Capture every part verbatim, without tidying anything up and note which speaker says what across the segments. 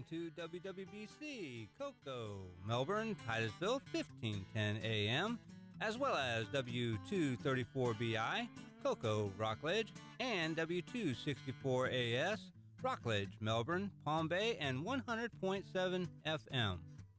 Speaker 1: listening to W W B C, Cocoa, Melbourne, Titusville, fifteen ten A M, as well as W two thirty-four B I, Cocoa, Rockledge, and W two sixty-four A S, Rockledge, Melbourne, Palm Bay, and one hundred point seven F M.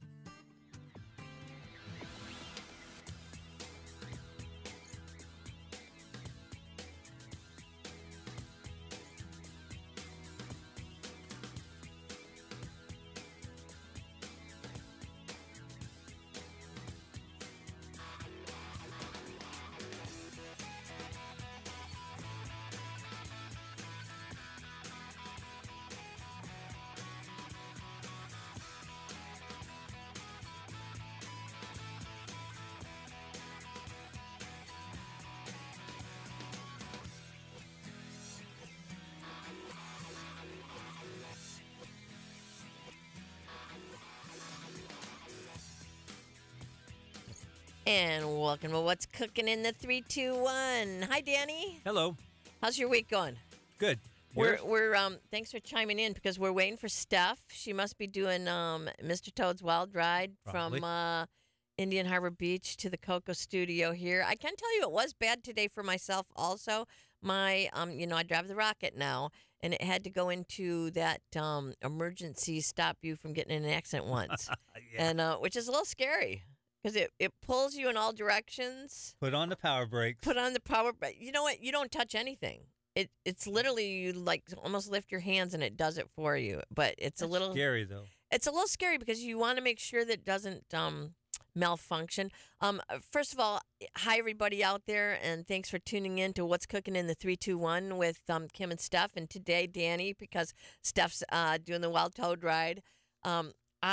Speaker 2: And welcome to What's Cooking in the three two one. Hi, Danny.
Speaker 1: Hello.
Speaker 2: How's your week going?
Speaker 1: Good.
Speaker 2: We're
Speaker 1: Yours?
Speaker 2: we're um. Thanks for chiming in because we're waiting for Steph. She must be doing um Mister Toad's Wild Ride
Speaker 1: Probably.
Speaker 2: from uh, Indian Harbor Beach to the Cocoa Studio here. I can tell you it was bad today for myself. Also, my um you know I drive the Rocket now, and it had to go into that um emergency stop you from getting in an accident once,
Speaker 1: Yeah.
Speaker 2: and uh, which is a little scary. Because it, it pulls you in all directions.
Speaker 1: Put on the power brakes.
Speaker 2: Put on the power. But you know what? You don't touch anything. It it's literally you like almost lift your hands and it does it for you. But it's
Speaker 1: That's
Speaker 2: a little
Speaker 1: scary though.
Speaker 2: It's a little scary because you want to make sure that it doesn't um, malfunction. Um, first of all, hi everybody out there, and thanks for tuning in to What's Cooking in the three two one with um, Kim and Steph. And today, Danny, because Steph's uh, doing the Wild Toad ride. Um,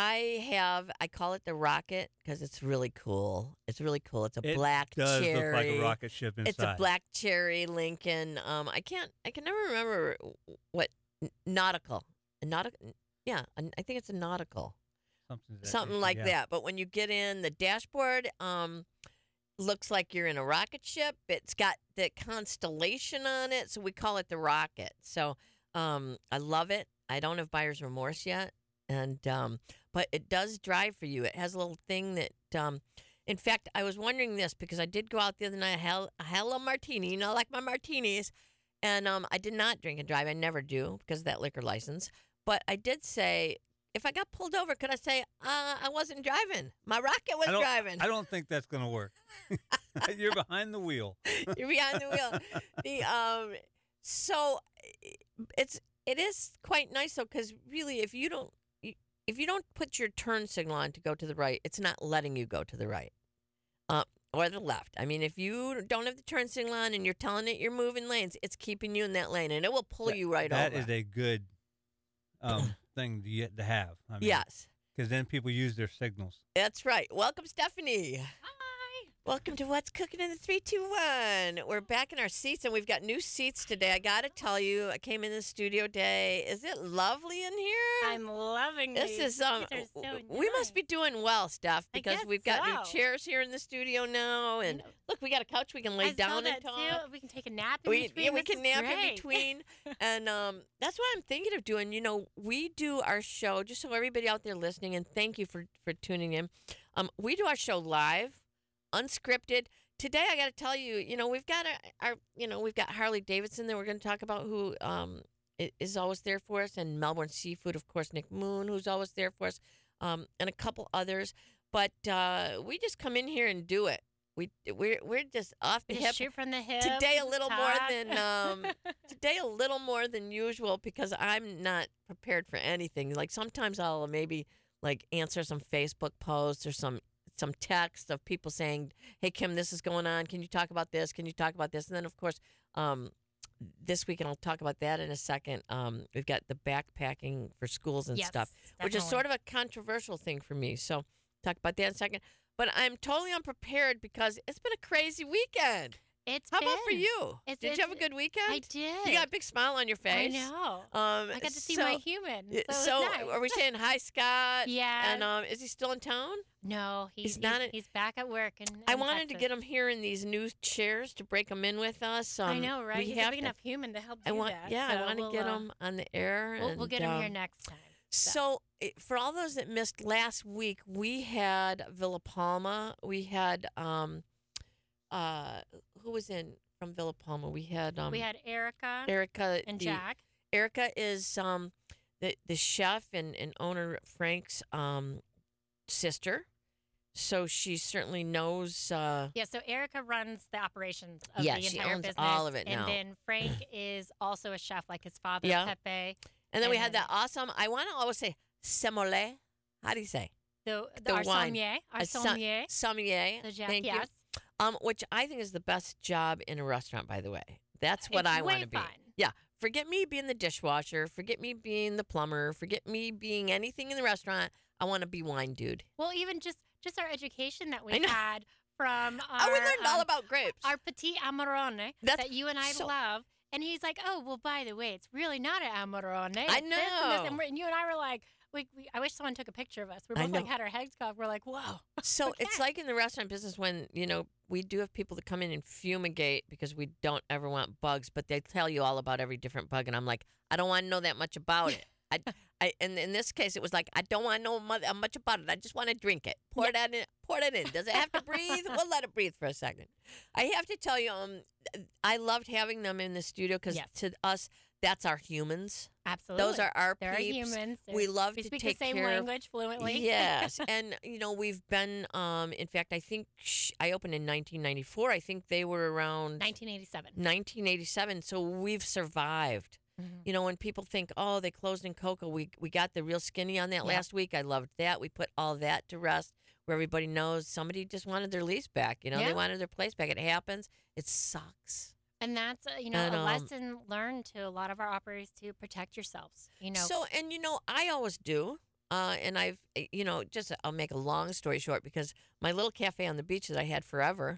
Speaker 2: I have, I call it the Rocket because it's really cool. It's really cool. It's a
Speaker 1: It
Speaker 2: black
Speaker 1: does
Speaker 2: cherry.
Speaker 1: look like a rocket ship inside.
Speaker 2: It's a black cherry Lincoln. Um, I can't, I can never remember what nautical, a nautical. Yeah, I think it's a nautical,
Speaker 1: something, that
Speaker 2: something
Speaker 1: nature,
Speaker 2: like
Speaker 1: yeah.
Speaker 2: that. But when you get in the dashboard, um, looks like you're in a rocket ship. It's got the constellation on it, so we call it the Rocket. So um, I love it. I don't have buyer's remorse yet. And um, but it does drive for you. It has a little thing that, um, in fact, I was wondering this because I did go out the other night. I had, I had a little martini, you know, I like my martinis, and um, I did not drink and drive. I never do because of that liquor license. But I did say, if I got pulled over, could I say uh, I wasn't driving? My Rocket was
Speaker 1: I don't,
Speaker 2: driving.
Speaker 1: I don't think that's going to work. You're behind the wheel.
Speaker 2: You're behind the wheel. The um, so it's it is quite nice though because really, if you don't. If you don't put your turn signal on to go to the right, it's not letting you go to the right uh, or the left. I mean, if you don't have the turn signal on and you're telling it you're moving lanes, it's keeping you in that lane, and it will pull
Speaker 1: that,
Speaker 2: you right
Speaker 1: that
Speaker 2: over.
Speaker 1: That is a good um, thing to, get, to have. I mean,
Speaker 2: yes.
Speaker 1: Because then people use their signals.
Speaker 2: That's right. Welcome, Stephanie.
Speaker 3: Hi.
Speaker 2: Welcome to What's Cooking in the three two one. We're back in our seats, and we've got new seats today. I got to tell you, I came in the studio day. Is it lovely in here?
Speaker 3: I'm loving
Speaker 2: this.
Speaker 3: These
Speaker 2: is um.
Speaker 3: These are so
Speaker 2: we
Speaker 3: nice.
Speaker 2: must be doing well, Steph, because
Speaker 3: guess
Speaker 2: we've got
Speaker 3: so.
Speaker 2: new chairs here in the studio now, and
Speaker 3: know.
Speaker 2: look, we got a couch we can lay
Speaker 3: I
Speaker 2: down
Speaker 3: saw
Speaker 2: and
Speaker 3: that
Speaker 2: talk.
Speaker 3: too. We can take a nap in
Speaker 2: We,
Speaker 3: between.
Speaker 2: yeah, we
Speaker 3: This
Speaker 2: can
Speaker 3: is
Speaker 2: nap in
Speaker 3: great.
Speaker 2: between, and um, that's what I'm thinking of doing. You know, we do our show just so everybody out there listening, and thank you for for tuning in. Um, we do our show live, unscripted. Today, I got to tell you, you know, we've got our, our, you know, we've got Harley Davidson that we're going to talk about, who um i- is always there for us, and Melbourne Seafood, of course, Nick Moon, who's always there for us, um, and a couple others. But uh, we just come in here and do it. We we're we're just off the
Speaker 3: Just
Speaker 2: hip.
Speaker 3: shoot from the hip.
Speaker 2: Today a little more
Speaker 3: talk.
Speaker 2: than um today a little more than usual because I'm not prepared for anything. Like sometimes I'll maybe like answer some Facebook posts or some some text of people saying, "Hey Kim, this is going on. Can you talk about this? Can you talk about this?" And then of course, um this week, and I'll talk about that in a second. Um, we've got the backpacking for schools and
Speaker 3: Yes,
Speaker 2: stuff, which is
Speaker 3: definitely.
Speaker 2: sort of a controversial thing for me. So talk about that in a second. But I'm totally unprepared because it's been a crazy weekend.
Speaker 3: It's
Speaker 2: How
Speaker 3: been.
Speaker 2: about for you?
Speaker 3: It's-
Speaker 2: did you
Speaker 3: it's-
Speaker 2: have a good weekend?
Speaker 3: I did.
Speaker 2: You got a big smile on your
Speaker 3: I
Speaker 2: face.
Speaker 3: know.
Speaker 2: Um,
Speaker 3: I got to see
Speaker 2: so,
Speaker 3: my human. So,
Speaker 2: y-
Speaker 3: it was
Speaker 2: so
Speaker 3: nice.
Speaker 2: are we saying hi, Scott?
Speaker 3: Yeah.
Speaker 2: And um, is he still in town?
Speaker 3: No, he,
Speaker 2: He's
Speaker 3: he's,
Speaker 2: not in-
Speaker 3: he's back at work. In,
Speaker 2: I
Speaker 3: in
Speaker 2: wanted to
Speaker 3: Texas.
Speaker 2: get him here in these new chairs to break them in with us. Um,
Speaker 3: I know, right?
Speaker 2: We
Speaker 3: He's a
Speaker 2: have
Speaker 3: big
Speaker 2: to,
Speaker 3: enough human to help
Speaker 2: I
Speaker 3: do
Speaker 2: want,
Speaker 3: that.
Speaker 2: yeah,
Speaker 3: so
Speaker 2: I want to
Speaker 3: we'll,
Speaker 2: get
Speaker 3: uh,
Speaker 2: him on the air.
Speaker 3: We'll,
Speaker 2: and,
Speaker 3: we'll get him
Speaker 2: um,
Speaker 3: here next time.
Speaker 2: So, it- for all those that missed last week, we had Villa Palma. We had um, uh, who was in from Villa Palma? We had um,
Speaker 3: we had Erica
Speaker 2: Erica
Speaker 3: and
Speaker 2: the-
Speaker 3: Jack.
Speaker 2: Erica is um, the the chef and, and owner Frank's um, sister, so she certainly knows. Uh,
Speaker 3: Yeah, so Erica runs the operations of
Speaker 2: Yeah,
Speaker 3: the
Speaker 2: she
Speaker 3: entire
Speaker 2: owns
Speaker 3: business.
Speaker 2: all of it
Speaker 3: and
Speaker 2: now.
Speaker 3: then Frank is also a chef, like his father,
Speaker 2: Yeah.
Speaker 3: Pepe.
Speaker 2: and then we
Speaker 3: And
Speaker 2: had
Speaker 3: then-
Speaker 2: that awesome. I want to always say sommelier. How do you say?
Speaker 3: The, the,
Speaker 2: The
Speaker 3: our
Speaker 2: wine.
Speaker 3: sommelier. Our
Speaker 2: A som-
Speaker 3: sommelier.
Speaker 2: Sommelier.
Speaker 3: So Jack,
Speaker 2: Thank you.
Speaker 3: yes.
Speaker 2: Um, which I think is the best job in a restaurant. By the way, that's what
Speaker 3: It's
Speaker 2: I want
Speaker 3: way
Speaker 2: to be.
Speaker 3: fun.
Speaker 2: Yeah. Forget me being the dishwasher. Forget me being the plumber. Forget me being anything in the restaurant. I want to be wine dude.
Speaker 3: Well, even just just our education that
Speaker 2: I
Speaker 3: we
Speaker 2: know.
Speaker 3: had from our,
Speaker 2: oh, we learned all
Speaker 3: um,
Speaker 2: about grapes.
Speaker 3: our Petit Amarone
Speaker 2: That's
Speaker 3: that you and I
Speaker 2: so-
Speaker 3: love. And he's like, oh, well, by the way, it's really not an Amarone.
Speaker 2: I
Speaker 3: It's this and this.
Speaker 2: know.
Speaker 3: And, we're, and you and I were like, we, we, I wish someone took a picture of us. We
Speaker 2: I
Speaker 3: both like
Speaker 2: know.
Speaker 3: had our heads cocked. We're like, whoa.
Speaker 2: So
Speaker 3: Okay.
Speaker 2: it's like in the restaurant business when, you know, we do have people that come in and fumigate because we don't ever want bugs, but they tell you all about every different bug. And I'm like, I don't want to know that much about it. I, I, and in this case, it was like, I don't want to know mu- uh, much about it. I just want to drink it. Pour that in. Pour that in. Does it have to breathe? We'll let it breathe for a second. I have to tell you, um, I loved having them in the studio because
Speaker 3: Yes.
Speaker 2: to us, that's our humans.
Speaker 3: Absolutely.
Speaker 2: Those are our
Speaker 3: They're
Speaker 2: peeps.
Speaker 3: humans.
Speaker 2: We
Speaker 3: They're-
Speaker 2: love
Speaker 3: we
Speaker 2: to
Speaker 3: speak
Speaker 2: take
Speaker 3: the same
Speaker 2: care of-
Speaker 3: language fluently.
Speaker 2: Yes, and you know we've been. Um, in fact, I think sh- I opened in nineteen ninety-four. I think they were around
Speaker 3: nineteen eighty-seven.
Speaker 2: nineteen eighty-seven. So we've survived.
Speaker 3: Mhm.
Speaker 2: You know, when people think, "Oh, they closed in Cocoa," we we got the real skinny on that
Speaker 3: Yep.
Speaker 2: last week. I loved that. We put all that to rest, where everybody knows somebody just wanted their lease back. You know,
Speaker 3: Yeah.
Speaker 2: they wanted their place back. It happens. It sucks.
Speaker 3: And that's, uh, you know,
Speaker 2: And,
Speaker 3: a
Speaker 2: um,
Speaker 3: lesson learned to a lot of our operators to protect yourselves. You know,
Speaker 2: So, and you know, I always do. Uh, and I've, eh, you know, just I'll make a long story short because my little cafe on the beach that I had forever,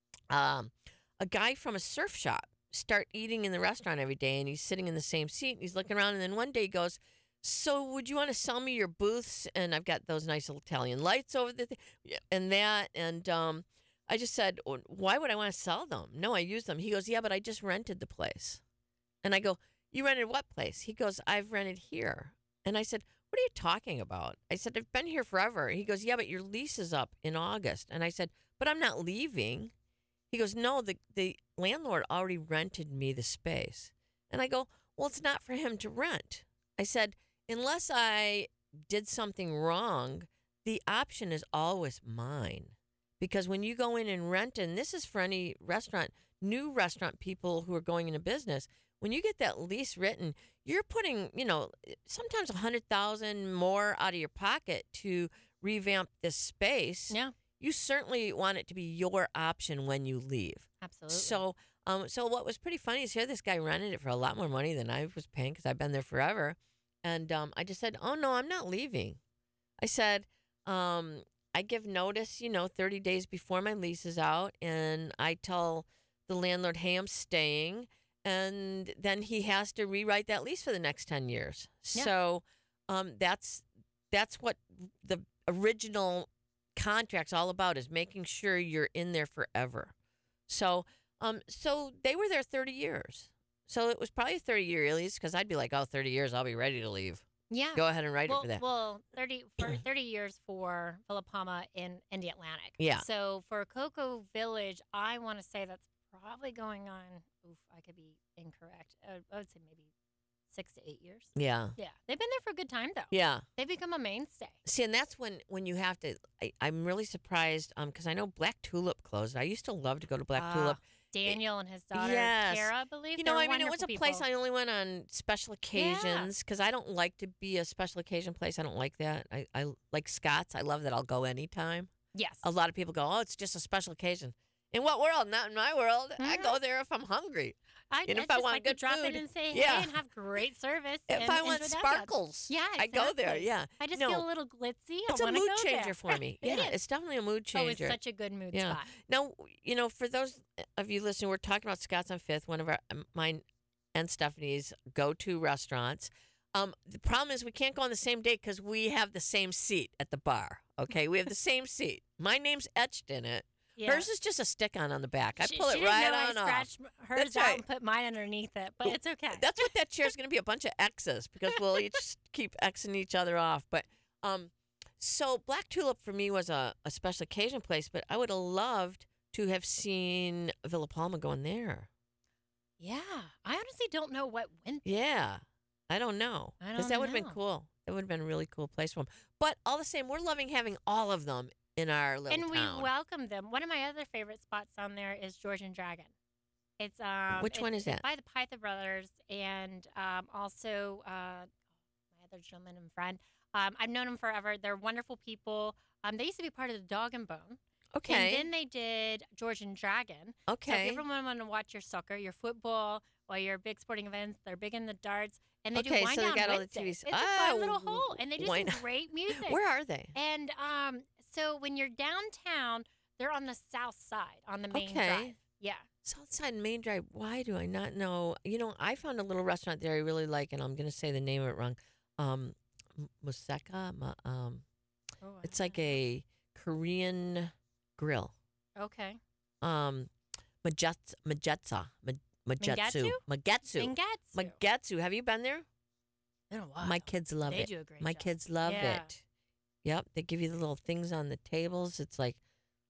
Speaker 2: um, a guy from a surf shop start eating in the restaurant every day, and he's sitting in the same seat, and he's looking around, and then one day he goes, "So, would you want to sell me your booths?" And I've got those nice little Italian lights over the th- yeah, and that, and um, I just said, "Oh, why would I want to sell them? No, I use them." He goes, "Yeah, but I just rented the place," and I go, "You rented what place?" He goes, "I've rented here," and I said, "What are you talking about?" I said, "I've been here forever." He goes, "Yeah, but your lease is up in August." And I said, "But I'm not leaving." He goes, "No, the, the landlord already rented me the space." And I go, "Well, it's not for him to rent." I said, "Unless I did something wrong, the option is always mine." Because when you go in and rent, and this is for any restaurant, new restaurant people who are going into business, when you get that lease written, you're putting, you know, sometimes a hundred thousand more out of your pocket to revamp this space.
Speaker 3: yeah,
Speaker 2: You certainly want it to be your option when you leave.
Speaker 3: absolutely.
Speaker 2: So, um, so what was pretty funny is here this guy rented it for a lot more money than I was paying because I've been there forever, and um, I just said, "Oh no, I'm not leaving." I said, um, "I give notice, you know, thirty days before my lease is out, and I tell the landlord, hey, I'm staying." And then he has to rewrite that lease for the next ten years.
Speaker 3: Yeah.
Speaker 2: So um, that's that's what the original contract's all about, is making sure you're in there forever. So um, so they were there thirty years. So it was probably a thirty year lease because I'd be like, oh, thirty years, I'll be ready to leave.
Speaker 3: yeah.
Speaker 2: Go ahead and write
Speaker 3: well,
Speaker 2: it for that.
Speaker 3: well, thirty for thirty years for Villa Palma in in the Atlantic.
Speaker 2: Yeah.
Speaker 3: So for Cocoa Village, I want to say that's probably going on. Oof, I could be incorrect. I, I would say maybe six to eight years.
Speaker 2: yeah.
Speaker 3: Yeah, they've been there for a good time though.
Speaker 2: Yeah.
Speaker 3: They've become a mainstay.
Speaker 2: See, and that's when when you have to. I, I'm really surprised um because I know Black Tulip closed. I used to love to go to Black
Speaker 3: Ah,
Speaker 2: Tulip.
Speaker 3: Daniel and his daughter
Speaker 2: Yes.
Speaker 3: Kara, I believe.
Speaker 2: You know,
Speaker 3: They're
Speaker 2: I mean, it was a
Speaker 3: wonderful
Speaker 2: place
Speaker 3: people.
Speaker 2: I only went on special occasions because I don't like to be a special occasion place. I don't like that. I, I like Scott's. I love that I'll go anytime.
Speaker 3: Yes.
Speaker 2: A lot of people go, oh, it's just a special occasion. In what world? Not in my world. I
Speaker 3: Mhm.
Speaker 2: go there if I'm hungry.
Speaker 3: I,
Speaker 2: and
Speaker 3: I
Speaker 2: if I
Speaker 3: just
Speaker 2: want
Speaker 3: like
Speaker 2: good
Speaker 3: to drop
Speaker 2: food,
Speaker 3: in and say
Speaker 2: yeah.
Speaker 3: hey and have great service.
Speaker 2: If
Speaker 3: and
Speaker 2: I want
Speaker 3: enjoy the ambiance.
Speaker 2: sparkles,
Speaker 3: Yeah,
Speaker 2: I go there.
Speaker 3: exactly.
Speaker 2: Yeah.
Speaker 3: I just
Speaker 2: No,
Speaker 3: feel a little glitzy.
Speaker 2: it's
Speaker 3: I
Speaker 2: a
Speaker 3: wanna
Speaker 2: mood
Speaker 3: go
Speaker 2: changer
Speaker 3: there.
Speaker 2: for me.
Speaker 3: It
Speaker 2: yeah,
Speaker 3: is.
Speaker 2: it's definitely a mood
Speaker 3: Oh, it's
Speaker 2: changer.
Speaker 3: such a good mood
Speaker 2: Yeah.
Speaker 3: spot.
Speaker 2: Now, you know, for those of you listening, we're talking about Scott's on Fifth, one of our um, mine and Stephanie's go-to restaurants. Um, the problem is we can't go on the same date because we have the same seat at the bar. Okay, we have the same seat. My name's etched in it.
Speaker 3: Yeah.
Speaker 2: Hers is just a stick-on on the back. I
Speaker 3: She-
Speaker 2: pull
Speaker 3: she
Speaker 2: it
Speaker 3: didn't
Speaker 2: right
Speaker 3: know
Speaker 2: on
Speaker 3: I
Speaker 2: off.
Speaker 3: scratched hers
Speaker 2: That's
Speaker 3: out
Speaker 2: right.
Speaker 3: and put mine underneath it, but it's okay.
Speaker 2: That's what that chair's going to be, a bunch of X's, because we'll each keep Xing each other off. But um, so Black Tulip for me was a, a special occasion place, but I would have loved to have seen Villa Palma going there.
Speaker 3: Yeah, I honestly don't know what went.
Speaker 2: Yeah, I don't know.
Speaker 3: I
Speaker 2: Because
Speaker 3: don't
Speaker 2: that would have been
Speaker 3: know.
Speaker 2: cool. It would have been a really cool place for them. But all the same, we're loving having all of them in our little
Speaker 3: And we
Speaker 2: town.
Speaker 3: welcome them. One of my other favorite spots on there is Georgian Dragon. It's um,
Speaker 2: Which one
Speaker 3: it's-
Speaker 2: is
Speaker 3: it's
Speaker 2: that?
Speaker 3: by the Pytha Brothers, and um, also uh, my other gentleman and friend. Um, I've known them forever. They're wonderful people. Um, they used to be part of the Dog and Bone.
Speaker 2: Okay.
Speaker 3: And then they did Georgian Dragon. So if
Speaker 2: okay.
Speaker 3: you ever want to watch your soccer, your football, or your big sporting events, they're big in the darts. And they
Speaker 2: Okay,
Speaker 3: do Wind
Speaker 2: so they
Speaker 3: Down
Speaker 2: got all the T
Speaker 3: Wednesdays.
Speaker 2: Vs.
Speaker 3: It's a fun little
Speaker 2: Oh,
Speaker 3: hole, and they do
Speaker 2: Wind-
Speaker 3: some great music.
Speaker 2: Where are they?
Speaker 3: And um, so when you're downtown, they're on the south side, on the main
Speaker 2: Okay.
Speaker 3: drive. Yeah.
Speaker 2: Southside Main Drive. Why do I not know? You know, I found a little restaurant there I really like, and I'm going to say the name of it wrong. Um, M- Museka. Ma- Um,
Speaker 3: Oh, I
Speaker 2: it's
Speaker 3: don't
Speaker 2: like
Speaker 3: know.
Speaker 2: a Korean grill.
Speaker 3: Okay.
Speaker 2: Um, Majetsa. Majetsa. Ma- Majetsu. Magetsu.
Speaker 3: Mangatsu.
Speaker 2: Magetsu. Have you been there?
Speaker 3: Been a while.
Speaker 2: My kids love
Speaker 3: they
Speaker 2: it.
Speaker 3: do a great
Speaker 2: My
Speaker 3: job.
Speaker 2: kids love
Speaker 3: Yeah.
Speaker 2: it. Yep, they give you the little things on the tables. It's like,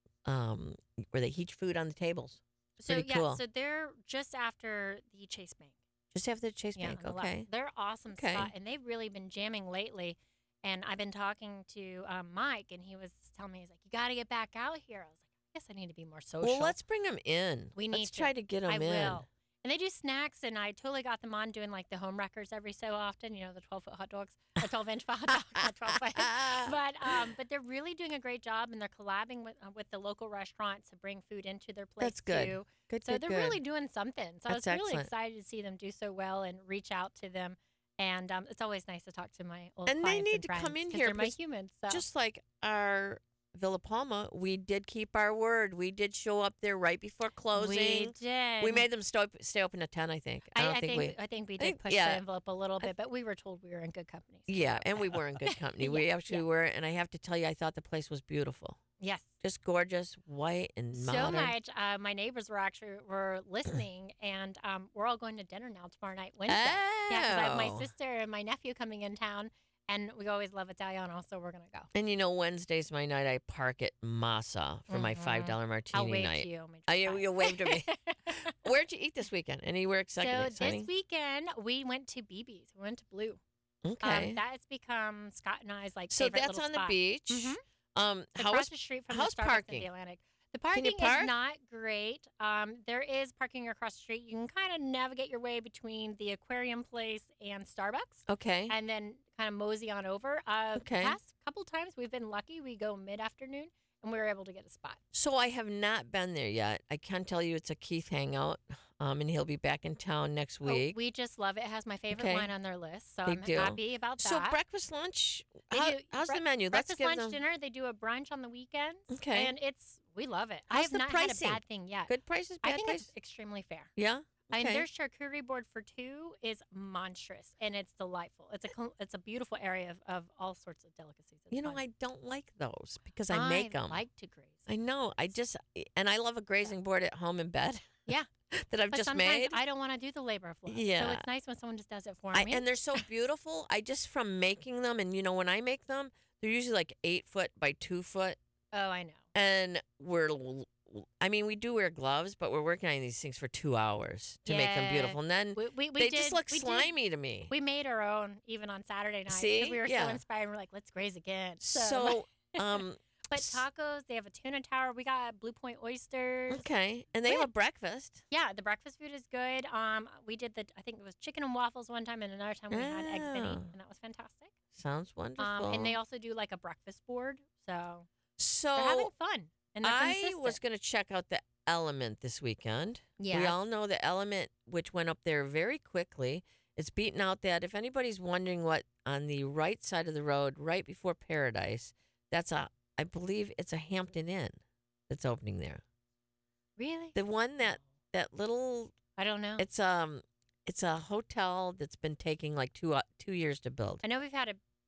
Speaker 2: um, where they heat food on the tables.
Speaker 3: So
Speaker 2: Pretty
Speaker 3: yeah,
Speaker 2: cool.
Speaker 3: so they're just after the Chase Bank.
Speaker 2: Just after the Chase
Speaker 3: Yeah,
Speaker 2: Bank.
Speaker 3: on the left.
Speaker 2: Okay.
Speaker 3: They're awesome
Speaker 2: Okay.
Speaker 3: spot, and they've really been jamming lately. And I've been talking to um, Mike, and he was telling me, he's like, "You got to get back out here." I was like, "I guess I need to be more social."
Speaker 2: Well, let's bring them in.
Speaker 3: We
Speaker 2: let's
Speaker 3: need to.
Speaker 2: try to get them
Speaker 3: I
Speaker 2: in.
Speaker 3: will. And they do snacks, and I totally got them on doing like the home wreckers every so often. You know, the twelve foot hot dogs, the twelve inch hot dog, not twelve foot. But um, but they're really doing a great job, and they're collabing with uh, with the local restaurants to bring food into their place
Speaker 2: That's good.
Speaker 3: too.
Speaker 2: Good,
Speaker 3: So
Speaker 2: good,
Speaker 3: they're
Speaker 2: good.
Speaker 3: really doing something. So I was
Speaker 2: That's
Speaker 3: really
Speaker 2: excellent.
Speaker 3: excited to see them do so well and reach out to them. And um, it's always nice to talk to my old
Speaker 2: And they
Speaker 3: clients
Speaker 2: need
Speaker 3: and
Speaker 2: to come
Speaker 3: friends
Speaker 2: in
Speaker 3: 'cause
Speaker 2: here
Speaker 3: They're my
Speaker 2: because
Speaker 3: humans. So.
Speaker 2: Just like our Villa Palma, we did keep our word. We did show up there right before closing.
Speaker 3: we did.
Speaker 2: We made them stay, stay open at ten, I think. I
Speaker 3: I,
Speaker 2: don't
Speaker 3: I
Speaker 2: think,
Speaker 3: think
Speaker 2: we.
Speaker 3: I think we
Speaker 2: I
Speaker 3: did
Speaker 2: think-
Speaker 3: push
Speaker 2: yeah.
Speaker 3: the envelope a little bit, but we were told we were in good company. so
Speaker 2: Yeah,
Speaker 3: we're
Speaker 2: and we
Speaker 3: okay.
Speaker 2: were in good company.
Speaker 3: Yeah,
Speaker 2: We actually
Speaker 3: yeah.
Speaker 2: were, and I have to tell you, I thought the place was beautiful.
Speaker 3: Yes.
Speaker 2: Just gorgeous, white and
Speaker 3: So
Speaker 2: modern.
Speaker 3: much. Uh, my neighbors were actually were listening, and um, we're all going to dinner now tomorrow night, Wednesday. Yeah, because I have my
Speaker 2: Oh.
Speaker 3: sister and my nephew coming in town, and we always love Italiano, so we're gonna go.
Speaker 2: And you know, Wednesday's my night. I park at Masa for my
Speaker 3: Mhm.
Speaker 2: five dollar martini
Speaker 3: I'll wave
Speaker 2: night.
Speaker 3: to you. on my
Speaker 2: Oh,
Speaker 3: drive
Speaker 2: you,
Speaker 3: by.
Speaker 2: you waved to me. Where'd you eat this weekend? Anywhere exciting?
Speaker 3: So
Speaker 2: exciting?
Speaker 3: this weekend we went to B B's. We went to Blue.
Speaker 2: Okay.
Speaker 3: Um, that has become Scott and I's like
Speaker 2: so
Speaker 3: favorite
Speaker 2: that's
Speaker 3: little
Speaker 2: on
Speaker 3: spot.
Speaker 2: the beach.
Speaker 3: Mhm.
Speaker 2: Um,
Speaker 3: It's
Speaker 2: how
Speaker 3: across
Speaker 2: is
Speaker 3: the street from
Speaker 2: how's
Speaker 3: the Starbucks
Speaker 2: parking?
Speaker 3: in the Atlantic. The
Speaker 2: Can
Speaker 3: parking
Speaker 2: you park?
Speaker 3: is not great. Um, there is parking across the street. You can kind of navigate your way between the aquarium place and Starbucks,
Speaker 2: okay?
Speaker 3: and then kind of mosey on over. Uh,
Speaker 2: Okay.
Speaker 3: Past couple times we've been lucky. We go mid afternoon, and we were able to get a spot.
Speaker 2: So I have not been there yet. I can tell you it's a Keith hangout, um, and he'll be back in town next
Speaker 3: Oh,
Speaker 2: week.
Speaker 3: we just love it. It has my favorite
Speaker 2: Okay.
Speaker 3: wine on their list, so
Speaker 2: They
Speaker 3: I'm
Speaker 2: do.
Speaker 3: happy about
Speaker 2: so
Speaker 3: that.
Speaker 2: breakfast, lunch.
Speaker 3: They
Speaker 2: How,
Speaker 3: do
Speaker 2: how's the
Speaker 3: bre-
Speaker 2: menu? Let's
Speaker 3: Breakfast,
Speaker 2: give
Speaker 3: lunch,
Speaker 2: them
Speaker 3: dinner. They do a brunch on the weekends.
Speaker 2: Okay.
Speaker 3: and it's we love it. I
Speaker 2: How's
Speaker 3: have
Speaker 2: the
Speaker 3: not
Speaker 2: pricing?
Speaker 3: had a bad thing yet.
Speaker 2: good prices.
Speaker 3: I
Speaker 2: Bad
Speaker 3: think
Speaker 2: prices?
Speaker 3: it's extremely fair.
Speaker 2: yeah.
Speaker 3: I mean,
Speaker 2: Okay.
Speaker 3: their charcuterie board for two is monstrous, and it's delightful. It's a col- it's a beautiful area of, of all sorts of delicacies. It's
Speaker 2: You know,
Speaker 3: fun.
Speaker 2: I don't like those because I make them.
Speaker 3: like to graze.
Speaker 2: I know. I just and I love a grazing board at home in bed.
Speaker 3: Yeah.
Speaker 2: that I've
Speaker 3: but
Speaker 2: just
Speaker 3: sometimes
Speaker 2: made.
Speaker 3: I don't want to do the labor of love. So
Speaker 2: Yeah.
Speaker 3: it's nice when someone just does it for
Speaker 2: I,
Speaker 3: me.
Speaker 2: and they're so beautiful. I just from making them, and you know, when I make them, they're usually like eight foot by two foot,
Speaker 3: oh, I know.
Speaker 2: and we're. l- I mean, we do wear gloves, but we're working on these things for two hours to make them
Speaker 3: Yeah.
Speaker 2: beautiful, and then
Speaker 3: We, we, we
Speaker 2: they
Speaker 3: did,
Speaker 2: just look
Speaker 3: we did-
Speaker 2: slimy to me.
Speaker 3: We made our own even on Saturday night
Speaker 2: See?
Speaker 3: because we were
Speaker 2: Yeah.
Speaker 3: so inspired. We're like, let's graze again. So,
Speaker 2: So, um,
Speaker 3: but
Speaker 2: s-
Speaker 3: tacos, they have a tuna tower. We got Blue Point oysters.
Speaker 2: okay, and they have a
Speaker 3: Good.
Speaker 2: breakfast.
Speaker 3: Yeah, the breakfast food is good. Um, we did the I think it was chicken and waffles one time, and another time we had eggs benny,
Speaker 2: Oh.
Speaker 3: and that was fantastic.
Speaker 2: Sounds wonderful.
Speaker 3: Um, and they also do like a breakfast board, so
Speaker 2: so
Speaker 3: they're having fun. And they're
Speaker 2: I
Speaker 3: consistent.
Speaker 2: was going to check out the Element this weekend. We
Speaker 3: Yes.
Speaker 2: all know the Element, which went up there very quickly. It's beaten out that. If anybody's wondering what on the right side of the road, right before Paradise, that's a, I believe it's a Hampton Inn that's opening there.
Speaker 3: really.
Speaker 2: The one that that little,
Speaker 3: I don't know.
Speaker 2: it's um, it's a hotel that's been taking like two uh, two years to build.
Speaker 3: I know we've had a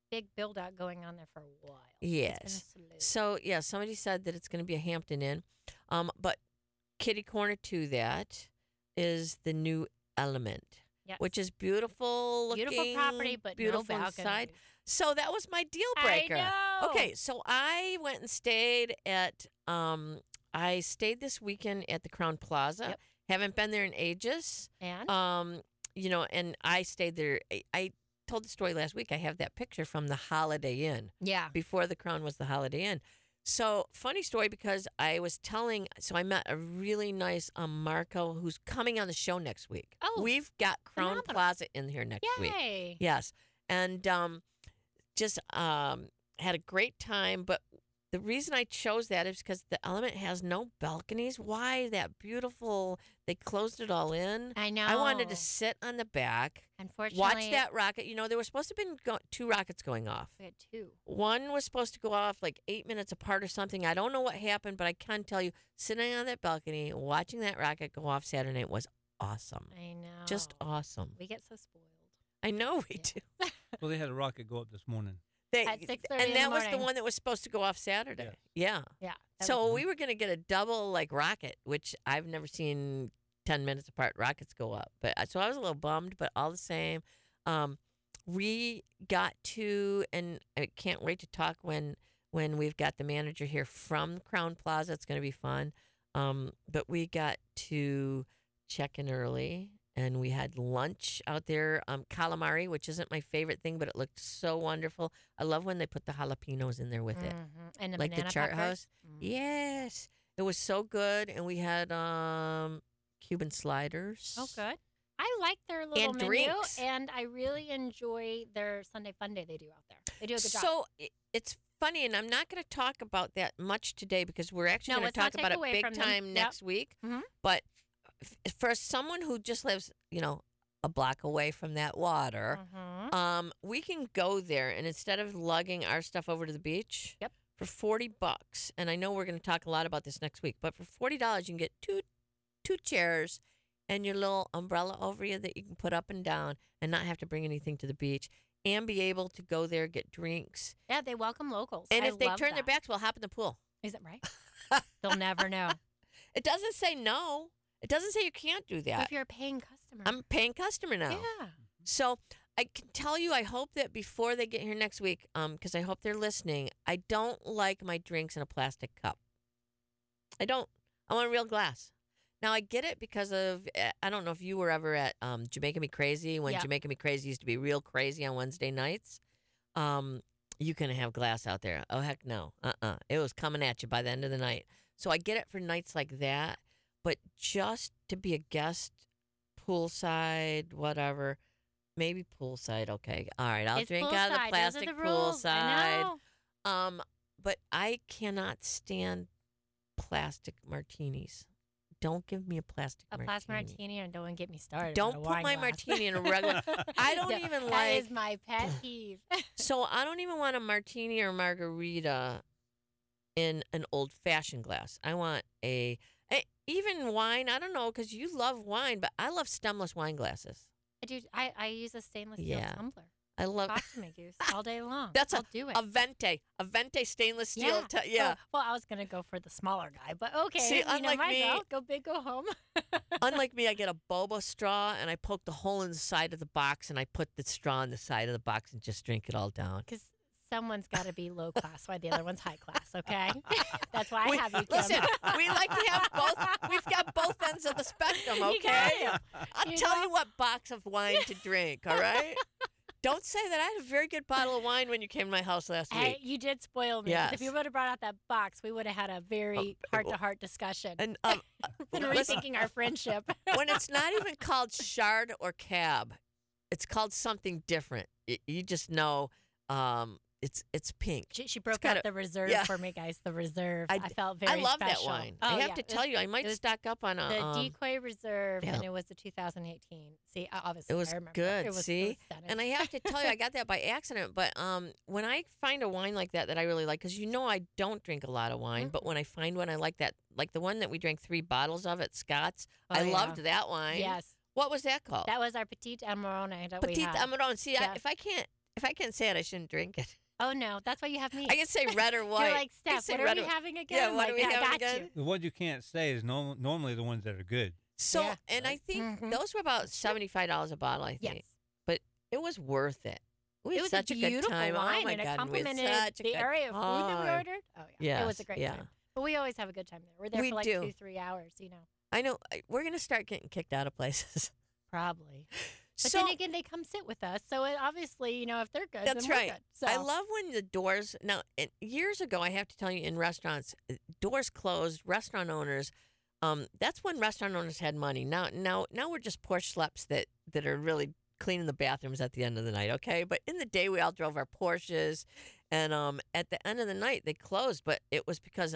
Speaker 3: big build out going on there for a while.
Speaker 2: Yes.
Speaker 3: It's gonna slow.
Speaker 2: So yeah, somebody said that it's going to be a Hampton Inn, um, but kitty corner to that is the new Element,
Speaker 3: Yes.
Speaker 2: which is beautiful looking,
Speaker 3: beautiful property, but
Speaker 2: beautiful
Speaker 3: no
Speaker 2: inside.
Speaker 3: balconies.
Speaker 2: So that was my deal
Speaker 3: I
Speaker 2: breaker.
Speaker 3: know.
Speaker 2: Okay, so I went and stayed at um I stayed this weekend at the Crown Plaza.
Speaker 3: Yep.
Speaker 2: Haven't been there in ages.
Speaker 3: And
Speaker 2: Um, you know, and I stayed there. I, I told the story last week. I have that picture from the Holiday Inn
Speaker 3: yeah,
Speaker 2: before the Crown was the Holiday Inn. So funny story because I was telling. So I met a really nice um Marco who's coming on the show next week.
Speaker 3: Oh,
Speaker 2: we've got Crown
Speaker 3: phenomenal.
Speaker 2: Plaza in here next week.
Speaker 3: yay.
Speaker 2: Yes, and um, just um had a great time. But the reason I chose that is because the Element has no balconies. Why that beautiful? They closed it all in.
Speaker 3: I know.
Speaker 2: I wanted to sit on the back,
Speaker 3: Unfortunately,
Speaker 2: watch that rocket. You know, there were supposed to have been go- two rockets going off.
Speaker 3: We had two.
Speaker 2: One was supposed to go off like eight minutes apart or something. I don't know what happened, but I can tell you, sitting on that balcony, watching that rocket go off Saturday night was awesome.
Speaker 3: I know.
Speaker 2: Just awesome.
Speaker 3: We get so spoiled.
Speaker 2: I know we
Speaker 3: Yeah.
Speaker 2: do.
Speaker 1: Well, they had a rocket go up this morning.
Speaker 2: They,
Speaker 3: At six thirty
Speaker 2: and
Speaker 3: in the
Speaker 2: that was the
Speaker 3: morning.
Speaker 2: one that was supposed to go off Saturday.
Speaker 1: Yes.
Speaker 2: Yeah.
Speaker 3: Yeah. that
Speaker 2: So
Speaker 3: was-
Speaker 2: we were going to get a double like rocket, which I've never seen ten minutes apart rockets go up. But uh, so I was a little bummed, but all the same, um, we got to, and I can't wait to talk when when we've got the manager here from Crown Plaza. It's going to be fun. Um, but we got to check in early. And we had lunch out there, um, calamari, which isn't my favorite thing, but it looked so wonderful. I love when they put the jalapenos in there with it.
Speaker 3: Mhm. And the
Speaker 2: Like the
Speaker 3: banana
Speaker 2: chart
Speaker 3: peppers.
Speaker 2: house?
Speaker 3: Mm.
Speaker 2: Yes, it was so good, and we had um Cuban sliders.
Speaker 3: Oh, good. I like their little menu,
Speaker 2: drinks.
Speaker 3: and I really enjoy their Sunday Fun Day they do out there. They do a good job.
Speaker 2: So i- it's funny, and I'm not going to talk about that much today because we're actually
Speaker 3: No,
Speaker 2: going to
Speaker 3: let's not
Speaker 2: talk about
Speaker 3: take
Speaker 2: it
Speaker 3: away
Speaker 2: big
Speaker 3: from them.
Speaker 2: time
Speaker 3: Yep.
Speaker 2: next week.
Speaker 3: Mhm.
Speaker 2: But f- for someone who just lives, you know, a block away from that water,
Speaker 3: Mhm.
Speaker 2: um, we can go there, and instead of lugging our stuff over to the beach,
Speaker 3: Yep.
Speaker 2: for forty bucks, and I know we're going to talk a lot about this next week, but for forty dollars you can get two two chairs and your little umbrella over you that you can put up and down and not have to bring anything to the beach and be able to go there, get drinks.
Speaker 3: Yeah, they welcome locals.
Speaker 2: And
Speaker 3: I
Speaker 2: if they
Speaker 3: love
Speaker 2: turn their
Speaker 3: that.
Speaker 2: backs, we'll hop in the pool.
Speaker 3: Is it right? They'll never know.
Speaker 2: It doesn't say no. It doesn't say you can't do
Speaker 3: If
Speaker 2: that.
Speaker 3: you're a paying customer.
Speaker 2: I'm a paying customer now.
Speaker 3: Yeah.
Speaker 2: So I can tell you, I hope that before they get here next week, um, because I hope they're listening, I don't like my drinks in a plastic cup. I don't. I want real glass. Now I get it because of eh, I don't know if you were ever at um, Jamaica Me Crazy when
Speaker 3: Yeah.
Speaker 2: Jamaica Me Crazy used to be real crazy on Wednesday nights. Um, you couldn't have glass out there. Oh heck no. Uh uh It was coming at you by the end of the night. So I get it for nights like that, but just to be a guest, poolside, whatever. Maybe poolside, okay. All right, I'll
Speaker 3: It's
Speaker 2: drink out of the
Speaker 3: poolside. Those are
Speaker 2: plastic
Speaker 3: the rules. I
Speaker 2: poolside.
Speaker 3: know.
Speaker 2: Um, but I cannot stand plastic martinis. Don't give me a plastic
Speaker 3: A
Speaker 2: martini.
Speaker 3: plastic martini, and don't get me started.
Speaker 2: Don't
Speaker 3: on a
Speaker 2: put
Speaker 3: wine
Speaker 2: my
Speaker 3: glass.
Speaker 2: martini in a regular. I don't
Speaker 3: No,
Speaker 2: even
Speaker 3: That
Speaker 2: like.
Speaker 3: is my pet peeve.
Speaker 2: So I don't even want a martini or margarita in an old fashioned glass. I want a, a even wine. I don't know because you love wine, but I love stemless wine glasses.
Speaker 3: I do. I, I use a stainless steel
Speaker 2: Yeah.
Speaker 3: tumbler.
Speaker 2: I love
Speaker 3: Talk to me, Goose, all day long.
Speaker 2: That's
Speaker 3: I'll do it.
Speaker 2: a venti, a venti stainless steel.
Speaker 3: Yeah.
Speaker 2: tu- yeah.
Speaker 3: Oh, well, I was gonna go for the smaller guy, but okay.
Speaker 2: See,
Speaker 3: you know,
Speaker 2: unlike
Speaker 3: my
Speaker 2: me-
Speaker 3: girl, go big, go home.
Speaker 2: Unlike me, I get a boba straw and I poke the hole in the side of the box and I put the straw in the side of the box and just drink it all down.
Speaker 3: Because someone's got to be low class, while the other one's high class. Okay, that's why I
Speaker 2: We-
Speaker 3: have you, Kim.
Speaker 2: Listen, we like to have both. We've got both ends of the spectrum.
Speaker 3: You
Speaker 2: Okay,
Speaker 3: got it.
Speaker 2: I'll
Speaker 3: You
Speaker 2: tell
Speaker 3: know?
Speaker 2: you what box of wine to drink. All right. Don't say that. I had a very good bottle of wine when you came to my house last
Speaker 3: Hey,
Speaker 2: week.
Speaker 3: you did spoil me. 'cause If you
Speaker 2: Yes.
Speaker 3: would have brought out that box, we would have had a very
Speaker 2: Oh,
Speaker 3: heart to heart discussion
Speaker 2: And um,
Speaker 3: and
Speaker 2: listen,
Speaker 3: rethinking our friendship.
Speaker 2: when it's not even called Chard or Cab, it's called something different. Y- You just know um, it's it's pink.
Speaker 3: She, she broke
Speaker 2: got
Speaker 3: out
Speaker 2: a-
Speaker 3: the reserve
Speaker 2: yeah.
Speaker 3: for me, guys. The reserve.
Speaker 2: I
Speaker 3: I,
Speaker 2: d-
Speaker 3: felt very
Speaker 2: I love
Speaker 3: special.
Speaker 2: that wine.
Speaker 3: Oh,
Speaker 2: I have
Speaker 3: yeah.
Speaker 2: to
Speaker 3: It
Speaker 2: tell
Speaker 3: was
Speaker 2: you, I might
Speaker 3: it was
Speaker 2: stock up on a.
Speaker 3: the
Speaker 2: um,
Speaker 3: Decoy Reserve,
Speaker 2: yeah.
Speaker 3: and it was the two thousand eighteen. See, I- obviously,
Speaker 2: It was
Speaker 3: I remember.
Speaker 2: good,
Speaker 3: It was,
Speaker 2: see?
Speaker 3: It was stunning.
Speaker 2: And I have to tell you, I got that by accident. But um, when I find a wine like that that I really like, because you know I don't drink a lot of wine, but when I find one I like that, like the one that we drank three bottles of at Scott's,
Speaker 3: Oh,
Speaker 2: I
Speaker 3: yeah.
Speaker 2: loved that wine.
Speaker 3: Yes,
Speaker 2: What was that called?
Speaker 3: that was our Petite Amarone that we
Speaker 2: Petite
Speaker 3: had.
Speaker 2: Amarone. See, I,
Speaker 3: Yes.
Speaker 2: if I can't, if I can't say it, I shouldn't drink it.
Speaker 3: Oh no, that's why you have me.
Speaker 2: I can say red or white.
Speaker 3: You're like,
Speaker 2: I can
Speaker 3: Steph,
Speaker 2: say
Speaker 3: what are
Speaker 2: red
Speaker 3: we
Speaker 2: or-
Speaker 3: having again?
Speaker 2: Yeah,
Speaker 3: I'm
Speaker 2: what
Speaker 3: like,
Speaker 2: are we
Speaker 3: yeah,
Speaker 2: having
Speaker 3: got
Speaker 2: again?
Speaker 3: you.
Speaker 1: The ones you can't say is norm- normally the ones that are good.
Speaker 2: So,
Speaker 3: Yeah.
Speaker 2: and I think
Speaker 3: Mhm.
Speaker 2: those were about seventy-five dollars a bottle, I think.
Speaker 3: Yes.
Speaker 2: But it was worth it. We had
Speaker 3: It was
Speaker 2: such
Speaker 3: a
Speaker 2: a, good
Speaker 3: beautiful
Speaker 2: time.
Speaker 3: wine,
Speaker 2: oh my
Speaker 3: and it
Speaker 2: God, and we had
Speaker 3: complemented
Speaker 2: such a
Speaker 3: the
Speaker 2: good
Speaker 3: area of food that we
Speaker 2: time.
Speaker 3: ordered. Oh yeah, it was a
Speaker 2: Yes,
Speaker 3: great
Speaker 2: yeah.
Speaker 3: time. But we always have a good time there. We're there
Speaker 2: We
Speaker 3: for like
Speaker 2: do.
Speaker 3: two, three hours. You know,
Speaker 2: I know. I- We're going to start getting kicked out of places.
Speaker 3: probably. But
Speaker 2: so
Speaker 3: then again, they come sit with us, so it obviously, you know, if they're good,
Speaker 2: That's
Speaker 3: then we're
Speaker 2: right.
Speaker 3: good. So
Speaker 2: I love when the doors, now, it- years ago, I have to tell you, in restaurants, uh, doors closed, restaurant owners, um, that's when restaurant owners had money. Now, now, now we're just poor schleps that, that are really cleaning the bathrooms at the end of the night, okay? But in the day, we all drove our Porsches, and um, at the end of the night, they closed, but it was because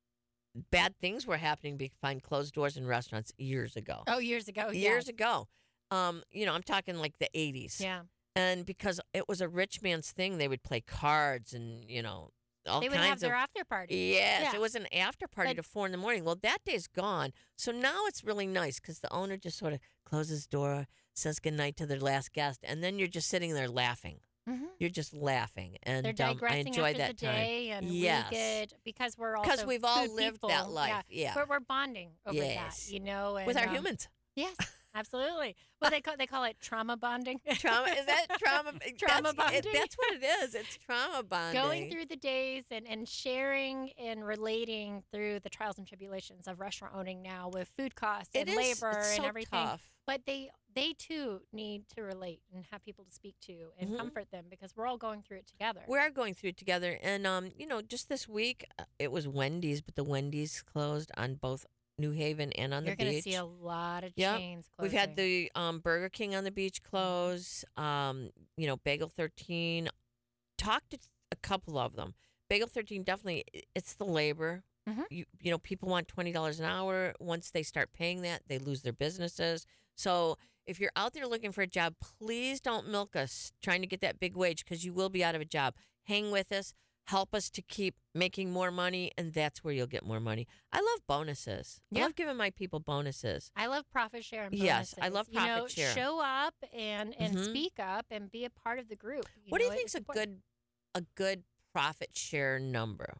Speaker 2: bad things were happening behind closed doors in restaurants years ago.
Speaker 3: Oh, years ago.
Speaker 2: years
Speaker 3: yes.
Speaker 2: ago. Um, you know, I'm talking like the eighties.
Speaker 3: Yeah.
Speaker 2: And because it was a rich man's thing, they would play cards and, you know, all
Speaker 3: They would
Speaker 2: kinds
Speaker 3: have their
Speaker 2: of.
Speaker 3: after party.
Speaker 2: Yes,
Speaker 3: Yeah.
Speaker 2: it was an after party
Speaker 3: But-
Speaker 2: to four in the morning. Well, that day's gone. So now it's really nice because the owner just sort of closes his door, says goodnight to their last guest, and then you're just sitting there laughing.
Speaker 3: Mhm.
Speaker 2: You're just laughing. And
Speaker 3: They're
Speaker 2: um, I
Speaker 3: digressing
Speaker 2: enjoy
Speaker 3: after
Speaker 2: that
Speaker 3: the
Speaker 2: time.
Speaker 3: day, and
Speaker 2: Yes.
Speaker 3: we get because we're all
Speaker 2: Because we've all lived that
Speaker 3: people.
Speaker 2: life.
Speaker 3: Yeah.
Speaker 2: Yeah.
Speaker 3: We're, we're bonding over
Speaker 2: Yes.
Speaker 3: that, you know, and,
Speaker 2: With our
Speaker 3: um,
Speaker 2: humans.
Speaker 3: Yes, absolutely. Well, they call they call it trauma bonding.
Speaker 2: Trauma is that trauma?
Speaker 3: Trauma
Speaker 2: that's, it-
Speaker 3: bonding.
Speaker 2: that's what it is. It's trauma bonding.
Speaker 3: Going through the days and, and sharing and relating through the trials and tribulations of restaurant owning now with food costs
Speaker 2: It
Speaker 3: and
Speaker 2: is.
Speaker 3: labor
Speaker 2: It's
Speaker 3: and
Speaker 2: so
Speaker 3: everything.
Speaker 2: tough.
Speaker 3: But they they too need to relate and have people to speak to and
Speaker 2: Mhm.
Speaker 3: comfort them because we're all going through it together.
Speaker 2: We are going through it together, and um, you know, just this week uh, it was Wendy's, but the Wendy's closed on both New Haven and on
Speaker 3: You're
Speaker 2: the
Speaker 3: going to
Speaker 2: beach.
Speaker 3: see a lot of
Speaker 2: Yep.
Speaker 3: chains
Speaker 2: We've
Speaker 3: closing.
Speaker 2: had the um, Burger King on the beach close. Um, you know, Bagel thirteen. Talked to a couple of them. Bagel thirteen definitely. i- It's the labor.
Speaker 3: Mhm.
Speaker 2: You you know, people want twenty dollars an hour. Once they start paying that, they lose their businesses. So if you're out there looking for a job, please don't milk us trying to get that big wage because you will be out of a job. Hang with us. Help us to keep making more money, and that's where you'll get more money. I love bonuses. I
Speaker 3: Yeah.
Speaker 2: love giving my people bonuses.
Speaker 3: I love profit share and bonuses.
Speaker 2: Yes, I love
Speaker 3: You know,
Speaker 2: profit share.
Speaker 3: show up and and
Speaker 2: Mhm.
Speaker 3: speak up and be a part of the group. You
Speaker 2: What do
Speaker 3: know,
Speaker 2: you think's
Speaker 3: it's
Speaker 2: a
Speaker 3: important.
Speaker 2: good a good profit share number?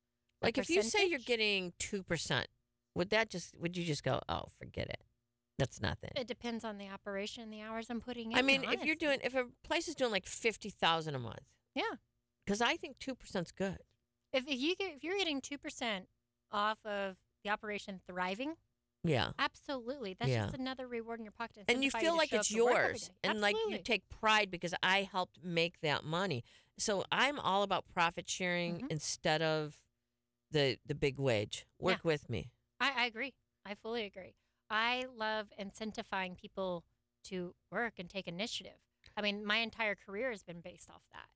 Speaker 3: A
Speaker 2: Like if you say you're
Speaker 3: percentage?
Speaker 2: getting two percent, would that just would you just go, oh, forget it? That's nothing.
Speaker 3: It depends on the operation and the hours I'm putting in.
Speaker 2: I mean, if you're
Speaker 3: honestly.
Speaker 2: doing if a place is doing like fifty thousand a month,
Speaker 3: Yeah.
Speaker 2: because I think two percent's good.
Speaker 3: if, if you get if you're getting two percent off of the operation thriving,
Speaker 2: Yeah.
Speaker 3: absolutely, that's
Speaker 2: Yeah.
Speaker 3: just another reward in your pocket. to
Speaker 2: And you
Speaker 3: incentivize
Speaker 2: feel
Speaker 3: to
Speaker 2: like
Speaker 3: show
Speaker 2: it's
Speaker 3: up to work every
Speaker 2: yours,
Speaker 3: day.
Speaker 2: and like you
Speaker 3: Absolutely.
Speaker 2: take pride because I helped make that money. So I'm all about profit sharing
Speaker 3: Mhm.
Speaker 2: instead of the the big wage. Work with me.
Speaker 3: I, I agree. I fully agree. I love incentivizing people to work and take initiative. I mean, my entire career has been based off that.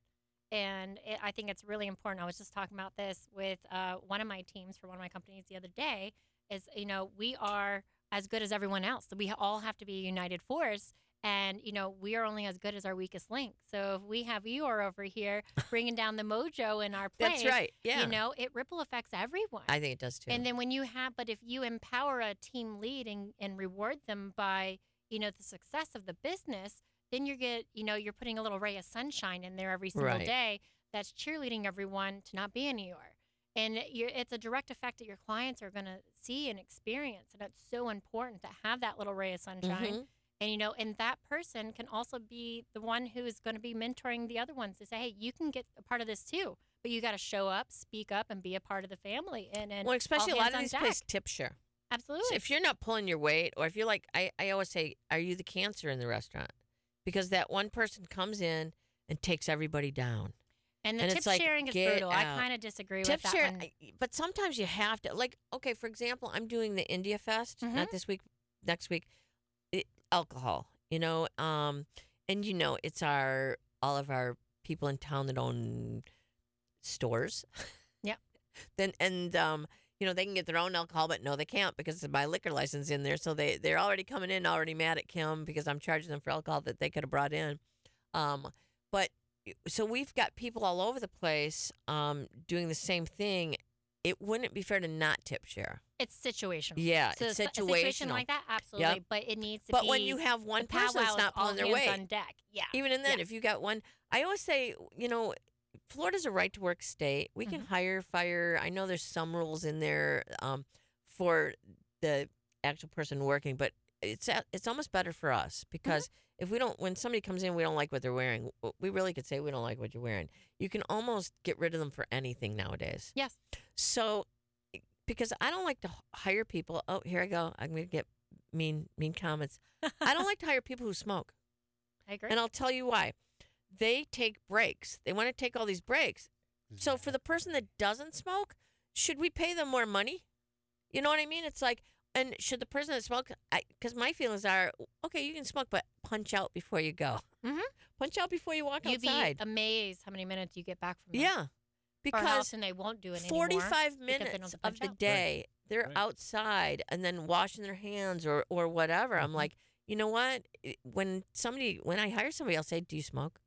Speaker 3: And it, I think it's really important. I was just talking about this with uh, one of my teams for one of my companies the other day is, you know, we are as good as everyone else. We all have to be a united force. And, you know, we are only as good as our weakest link. So if we have Eeyore over here bringing down the mojo in our place,
Speaker 2: That's right. Yeah.
Speaker 3: you know, it ripple affects everyone.
Speaker 2: I think it does too.
Speaker 3: And then when you have, but if you empower a team lead and, and reward them by, you know, the success of the business, then you get, you know, you're putting a little ray of sunshine in there every single
Speaker 2: Right.
Speaker 3: day that's cheerleading everyone to not be an Eeyore. And you're, it's a direct effect that your clients are going to see and experience. And it's so important to have that little ray of sunshine.
Speaker 2: Mhm.
Speaker 3: And, you know, and that person can also be the one who is going to be mentoring the other ones to say, hey, you can get a part of this too. But you got to show up, speak up, and be a part of the family. And, and
Speaker 2: Well, especially a
Speaker 3: all
Speaker 2: lot
Speaker 3: hands
Speaker 2: of
Speaker 3: on
Speaker 2: these
Speaker 3: deck.
Speaker 2: places tip share.
Speaker 3: Absolutely.
Speaker 2: So if you're not pulling your weight, or if you're like, I, I always say, are you the cancer in the restaurant? Because that one person comes in and takes everybody down.
Speaker 3: and the
Speaker 2: and
Speaker 3: tip
Speaker 2: it's like,
Speaker 3: sharing is
Speaker 2: get
Speaker 3: brutal. I
Speaker 2: out.
Speaker 3: kind of disagree
Speaker 2: Tip
Speaker 3: with that
Speaker 2: share,
Speaker 3: one.
Speaker 2: I- but sometimes you have to. Like, okay, for example, I'm doing the India Fest,
Speaker 3: Mhm.
Speaker 2: not this week, next week. It, alcohol, you know, um, and you know, it's our all of our people in town that own stores.
Speaker 3: Yep.
Speaker 2: Then and um, you know, they can get their own alcohol, but no, they can't because of my liquor license in there. So they they're already coming in already mad at Kim because I'm charging them for alcohol that they could have brought in. Um, but so we've got people all over the place um, doing the same thing, it wouldn't be fair to not tip share.
Speaker 3: It's situational.
Speaker 2: Yeah,
Speaker 3: so
Speaker 2: it's
Speaker 3: s- a situation
Speaker 2: situational.
Speaker 3: like that, absolutely.
Speaker 2: Yep.
Speaker 3: But it needs to
Speaker 2: But
Speaker 3: be.
Speaker 2: when you have one
Speaker 3: the
Speaker 2: person
Speaker 3: powwow
Speaker 2: that's
Speaker 3: is
Speaker 2: not
Speaker 3: all
Speaker 2: pulling their
Speaker 3: hands
Speaker 2: weight,
Speaker 3: on deck. Yeah.
Speaker 2: even in then,
Speaker 3: Yeah.
Speaker 2: if you got one, I always say, you know, Florida's a right to work state. We can
Speaker 3: Mhm.
Speaker 2: hire, fire. I know there's some rules in there um, for the actual person working, but it's a- it's almost better for us because if we don't, when somebody comes in, we don't like what they're wearing. w- We really could say we don't like what you're wearing. You can almost get rid of them for anything nowadays.
Speaker 3: Yes.
Speaker 2: So, because I don't like to h- hire people. Oh, here I go. I'm gonna get mean mean comments. I don't like to hire people who smoke.
Speaker 3: I agree.
Speaker 2: And I'll tell you why. They take breaks. They want to take all these breaks. So for the person that doesn't smoke, should we pay them more money? You know what I mean? It's like, and should the person that smokes, because my feelings are, okay, you can smoke, but punch out before you go.
Speaker 3: Mhm.
Speaker 2: Punch out before you walk
Speaker 3: You'd
Speaker 2: outside.
Speaker 3: be amazed how many minutes you get back from them.
Speaker 2: Yeah.
Speaker 3: Or how
Speaker 2: Because
Speaker 3: often they won't do it anymore.
Speaker 2: forty-five
Speaker 3: because they don't
Speaker 2: minutes
Speaker 3: have
Speaker 2: of
Speaker 3: to
Speaker 2: the
Speaker 3: punch out.
Speaker 2: day, they're
Speaker 4: Right.
Speaker 2: outside and then washing their hands or, or whatever. I'm
Speaker 4: Mhm.
Speaker 2: like, you know what? I- When somebody, when I hire somebody, I'll say, do you smoke?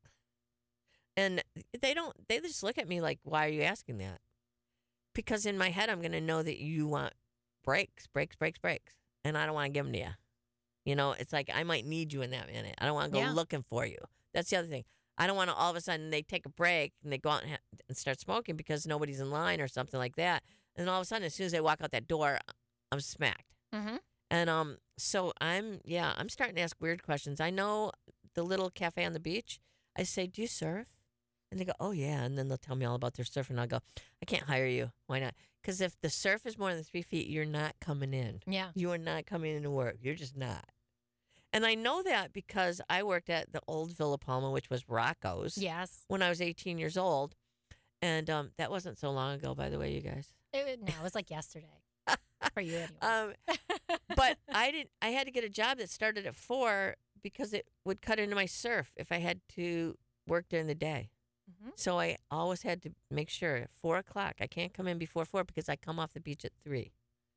Speaker 2: And they don't, they just look at me like, why are you asking that? Because in my head, I'm going to know that you want breaks, breaks, breaks, breaks. And I don't want to give them to you. You know, it's like I might need you in that minute. I don't want to go
Speaker 3: Yeah.
Speaker 2: looking for you. That's the other thing. I don't want to all of a sudden they take a break and they go out and, ha- and start smoking because nobody's in line or something like that. And all of a sudden, as soon as they walk out that door, I'm smacked.
Speaker 3: Mhm.
Speaker 2: And um, so I'm, yeah, I'm starting to ask weird questions. I know the little cafe on the beach. I say, do you surf? And they go, oh, yeah. And then they'll tell me all about their surf. And I'll go, I can't hire you. Why not? Because if the surf is more than three feet, you're not coming in.
Speaker 3: Yeah.
Speaker 2: You are not coming in to work. You're just not. And I know that because I worked at the old Villa Palma, which was Rocco's,
Speaker 3: Yes.
Speaker 2: when I was eighteen years old. And um, that wasn't so long ago, by the way, you guys.
Speaker 3: It, no, it was like yesterday for you anyway.
Speaker 2: Um, but I didn't. I had to get a job that started at four because it would cut into my surf if I had to work during the day.
Speaker 3: Mhm.
Speaker 2: So I always had to make sure at four o'clock I can't come in before four because I come off the beach at three.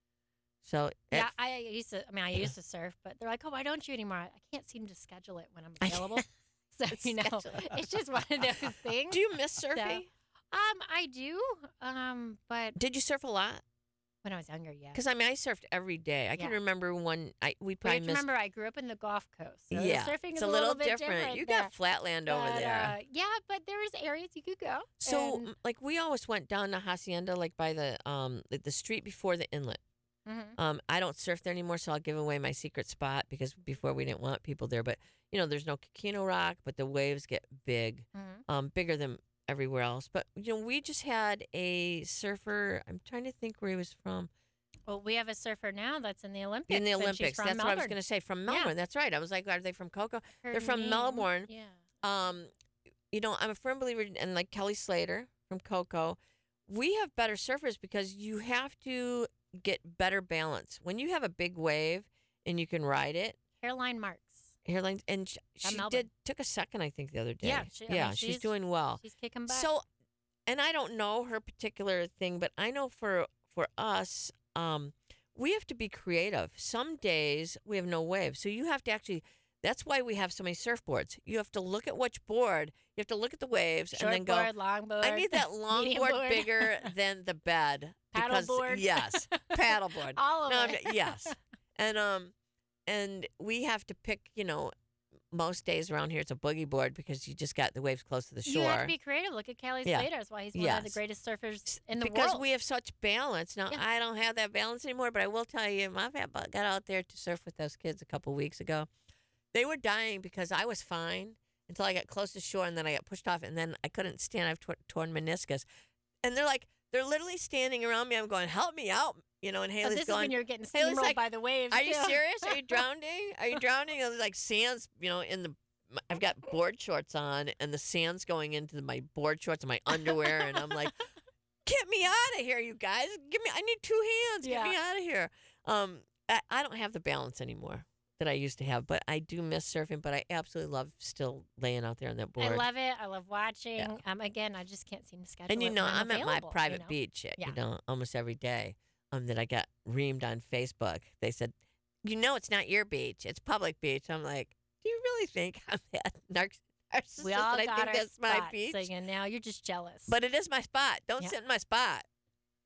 Speaker 2: So
Speaker 3: Yeah,
Speaker 2: at-
Speaker 3: I used to. I mean, I used to surf, but they're like, "Oh, why don't you anymore?" I can't seem to schedule it when I'm
Speaker 2: I
Speaker 3: available. So you know,
Speaker 2: schedule it.
Speaker 3: it's just one of those things.
Speaker 2: do you miss surfing?
Speaker 3: Um, I do. Um, but
Speaker 2: Did you surf a lot?
Speaker 3: when I was younger, yeah.
Speaker 2: Because I mean, I surfed every day. I can
Speaker 3: Yeah.
Speaker 2: remember one. I we
Speaker 3: We have
Speaker 2: probably
Speaker 3: to
Speaker 2: missed.
Speaker 3: remember, I grew up in the Gulf Coast. So
Speaker 2: yeah,
Speaker 3: surfing
Speaker 2: it's
Speaker 3: is
Speaker 2: a
Speaker 3: a
Speaker 2: little
Speaker 3: bit
Speaker 2: different. You
Speaker 3: there.
Speaker 2: got flatland over
Speaker 3: But,
Speaker 2: there.
Speaker 3: Uh, yeah, but there's areas you could go.
Speaker 2: So,
Speaker 3: and-
Speaker 2: m- like, we always went down to Hacienda, like by the um the, the street before the inlet.
Speaker 3: Mhm.
Speaker 2: Um, I don't surf there anymore, so I'll give away my secret spot because before we didn't want people there. But you know, there's no Kikino Rock, but the waves get big,
Speaker 3: Mhm.
Speaker 2: um, bigger than everywhere else. But you know, we just had a surfer. I'm trying to think where he was from.
Speaker 3: Well, we have a surfer now that's in the Olympics.
Speaker 2: In the
Speaker 3: and she's
Speaker 2: Olympics,
Speaker 3: from
Speaker 2: that's what I was
Speaker 3: Melbourne.
Speaker 2: going to say. From
Speaker 3: Yeah.
Speaker 2: Melbourne, that's right. I was like, are they from Coco?
Speaker 3: Her
Speaker 2: They're from
Speaker 3: name-
Speaker 2: Melbourne.
Speaker 3: Yeah.
Speaker 2: Um, you know, I'm a firm believer, in, and like Kelly Slater from Coco, we have better surfers because you have to get better balance. When you have a big wave and you can ride it,
Speaker 3: Caroline Marks.
Speaker 2: hairlines, and sh-
Speaker 3: From
Speaker 2: she
Speaker 3: Melbourne.
Speaker 2: did took a second, I think, the other day.
Speaker 3: Yeah, she- I
Speaker 2: yeah,
Speaker 3: mean,
Speaker 2: she's,
Speaker 3: she's-
Speaker 2: doing well.
Speaker 3: She's kicking back.
Speaker 2: So, and I don't know her particular thing, but I know for for us, um, we have to be creative. Some days we have no wave, so you have to actually. That's why we have so many surfboards. You have to look at which board. You have to look at the waves
Speaker 3: short
Speaker 2: and then go.
Speaker 3: board, long board.
Speaker 2: I need that long
Speaker 3: medium
Speaker 2: board,
Speaker 3: board.
Speaker 2: bigger than the bed.
Speaker 3: Paddle
Speaker 2: because,
Speaker 3: board.
Speaker 2: Yes, paddle board.
Speaker 3: All of
Speaker 2: No, I'm
Speaker 3: it.
Speaker 2: not- yes, and um, and we have to pick. You know, most days around here it's a boogie board because you just got the waves close to the shore.
Speaker 3: You have to be creative. Look at Kelly
Speaker 2: Yeah.
Speaker 3: Slater. That's why he's one of the
Speaker 2: Yes.
Speaker 3: greatest surfers in the
Speaker 2: because
Speaker 3: world.
Speaker 2: we have such balance. Now
Speaker 3: Yeah.
Speaker 2: I don't have that balance anymore, but I will tell you, my fat butt got out there to surf with those kids a couple weeks ago. They were dying because I was fine until I got close to shore, and then I got pushed off, and then I couldn't stand. I've tor- torn meniscus, and they're like, they're literally standing around me. I'm going, help me out, you know. And
Speaker 3: But
Speaker 2: Haley's
Speaker 3: this is
Speaker 2: going,
Speaker 3: when you're getting
Speaker 2: Haley's
Speaker 3: steamrolled
Speaker 2: like,
Speaker 3: by the waves.
Speaker 2: are you
Speaker 3: too.
Speaker 2: serious? Are you drowning? Are you drowning? And there's like sands, you know, in the. I've got board shorts on, and the sand's going into my board shorts and my underwear, and I'm like, "Get me out of here, you guys! Give me, I need two hands. Get me
Speaker 3: Yeah.
Speaker 2: out of here." Um, I, I don't have the balance anymore that I used to have, but I do miss surfing. But I absolutely love still laying out there on that board.
Speaker 3: I love it. I love watching.
Speaker 2: Yeah.
Speaker 3: Um, again, I just can't seem to schedule
Speaker 2: and you
Speaker 3: it
Speaker 2: know,
Speaker 3: when
Speaker 2: I'm,
Speaker 3: I'm
Speaker 2: at my
Speaker 3: available,
Speaker 2: private
Speaker 3: you know?
Speaker 2: beach, you
Speaker 3: Yeah.
Speaker 2: know, almost every day. Um, that I got reamed on Facebook. They said, "You know, it's not your beach; it's public beach." I'm like, "Do you really think I'm that nar- narcissist
Speaker 3: We all
Speaker 2: that I
Speaker 3: got
Speaker 2: think
Speaker 3: our
Speaker 2: that's my
Speaker 3: spots,
Speaker 2: beach?"
Speaker 3: So you know, now you're just jealous.
Speaker 2: But it is my spot. Don't
Speaker 3: Yeah.
Speaker 2: sit in my spot.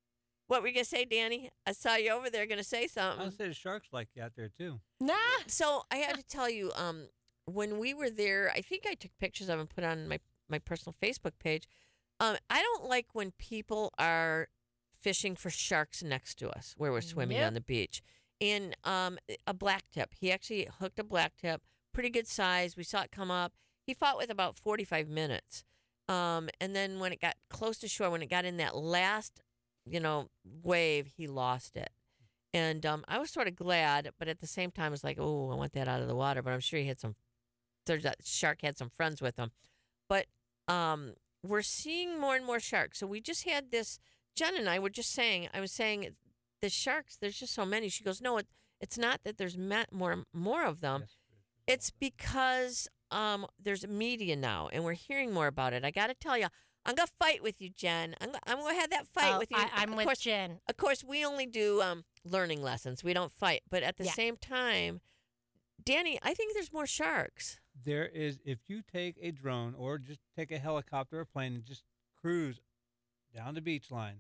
Speaker 2: What were you gonna say, Danny? I saw you over there gonna say
Speaker 1: I
Speaker 2: something.
Speaker 1: would say the sharks like you out there too.
Speaker 3: Nah.
Speaker 2: So I have to tell you, um, when we were there, I think I took pictures of them and put on my, my personal Facebook page. Um, I don't like when people are fishing for sharks next to us where we're swimming
Speaker 3: Yep.
Speaker 2: on the beach. And um, a black tip. He actually hooked a black tip, pretty good size. We saw it come up. He fought with about forty-five minutes. Um, and then when it got close to shore, when it got in that last, you know, wave, he lost it. And um, I was sort of glad, but at the same time, I was like, oh, I want that out of the water. But I'm sure he had some, there's that shark had some friends with him. But um, we're seeing more and more sharks. So we just had this, Jen and I were just saying, I was saying, the sharks, there's just so many. She goes, no, it, it's not that there's ma- more more of them.
Speaker 1: Yes,
Speaker 2: It's because um, there's media now, and we're hearing more about it. I got to tell you, I'm gonna fight with you, Jen. I'm, go- I'm gonna have that fight
Speaker 3: Oh,
Speaker 2: with you.
Speaker 3: I, I'm
Speaker 2: of
Speaker 3: with
Speaker 2: course,
Speaker 3: Jen.
Speaker 2: of course, we only do um, learning lessons. We don't fight, but at the
Speaker 3: Yeah.
Speaker 2: same time, Danny, I think there's more sharks.
Speaker 1: There is, if you take a drone or just take a helicopter or plane and just cruise down the beach line,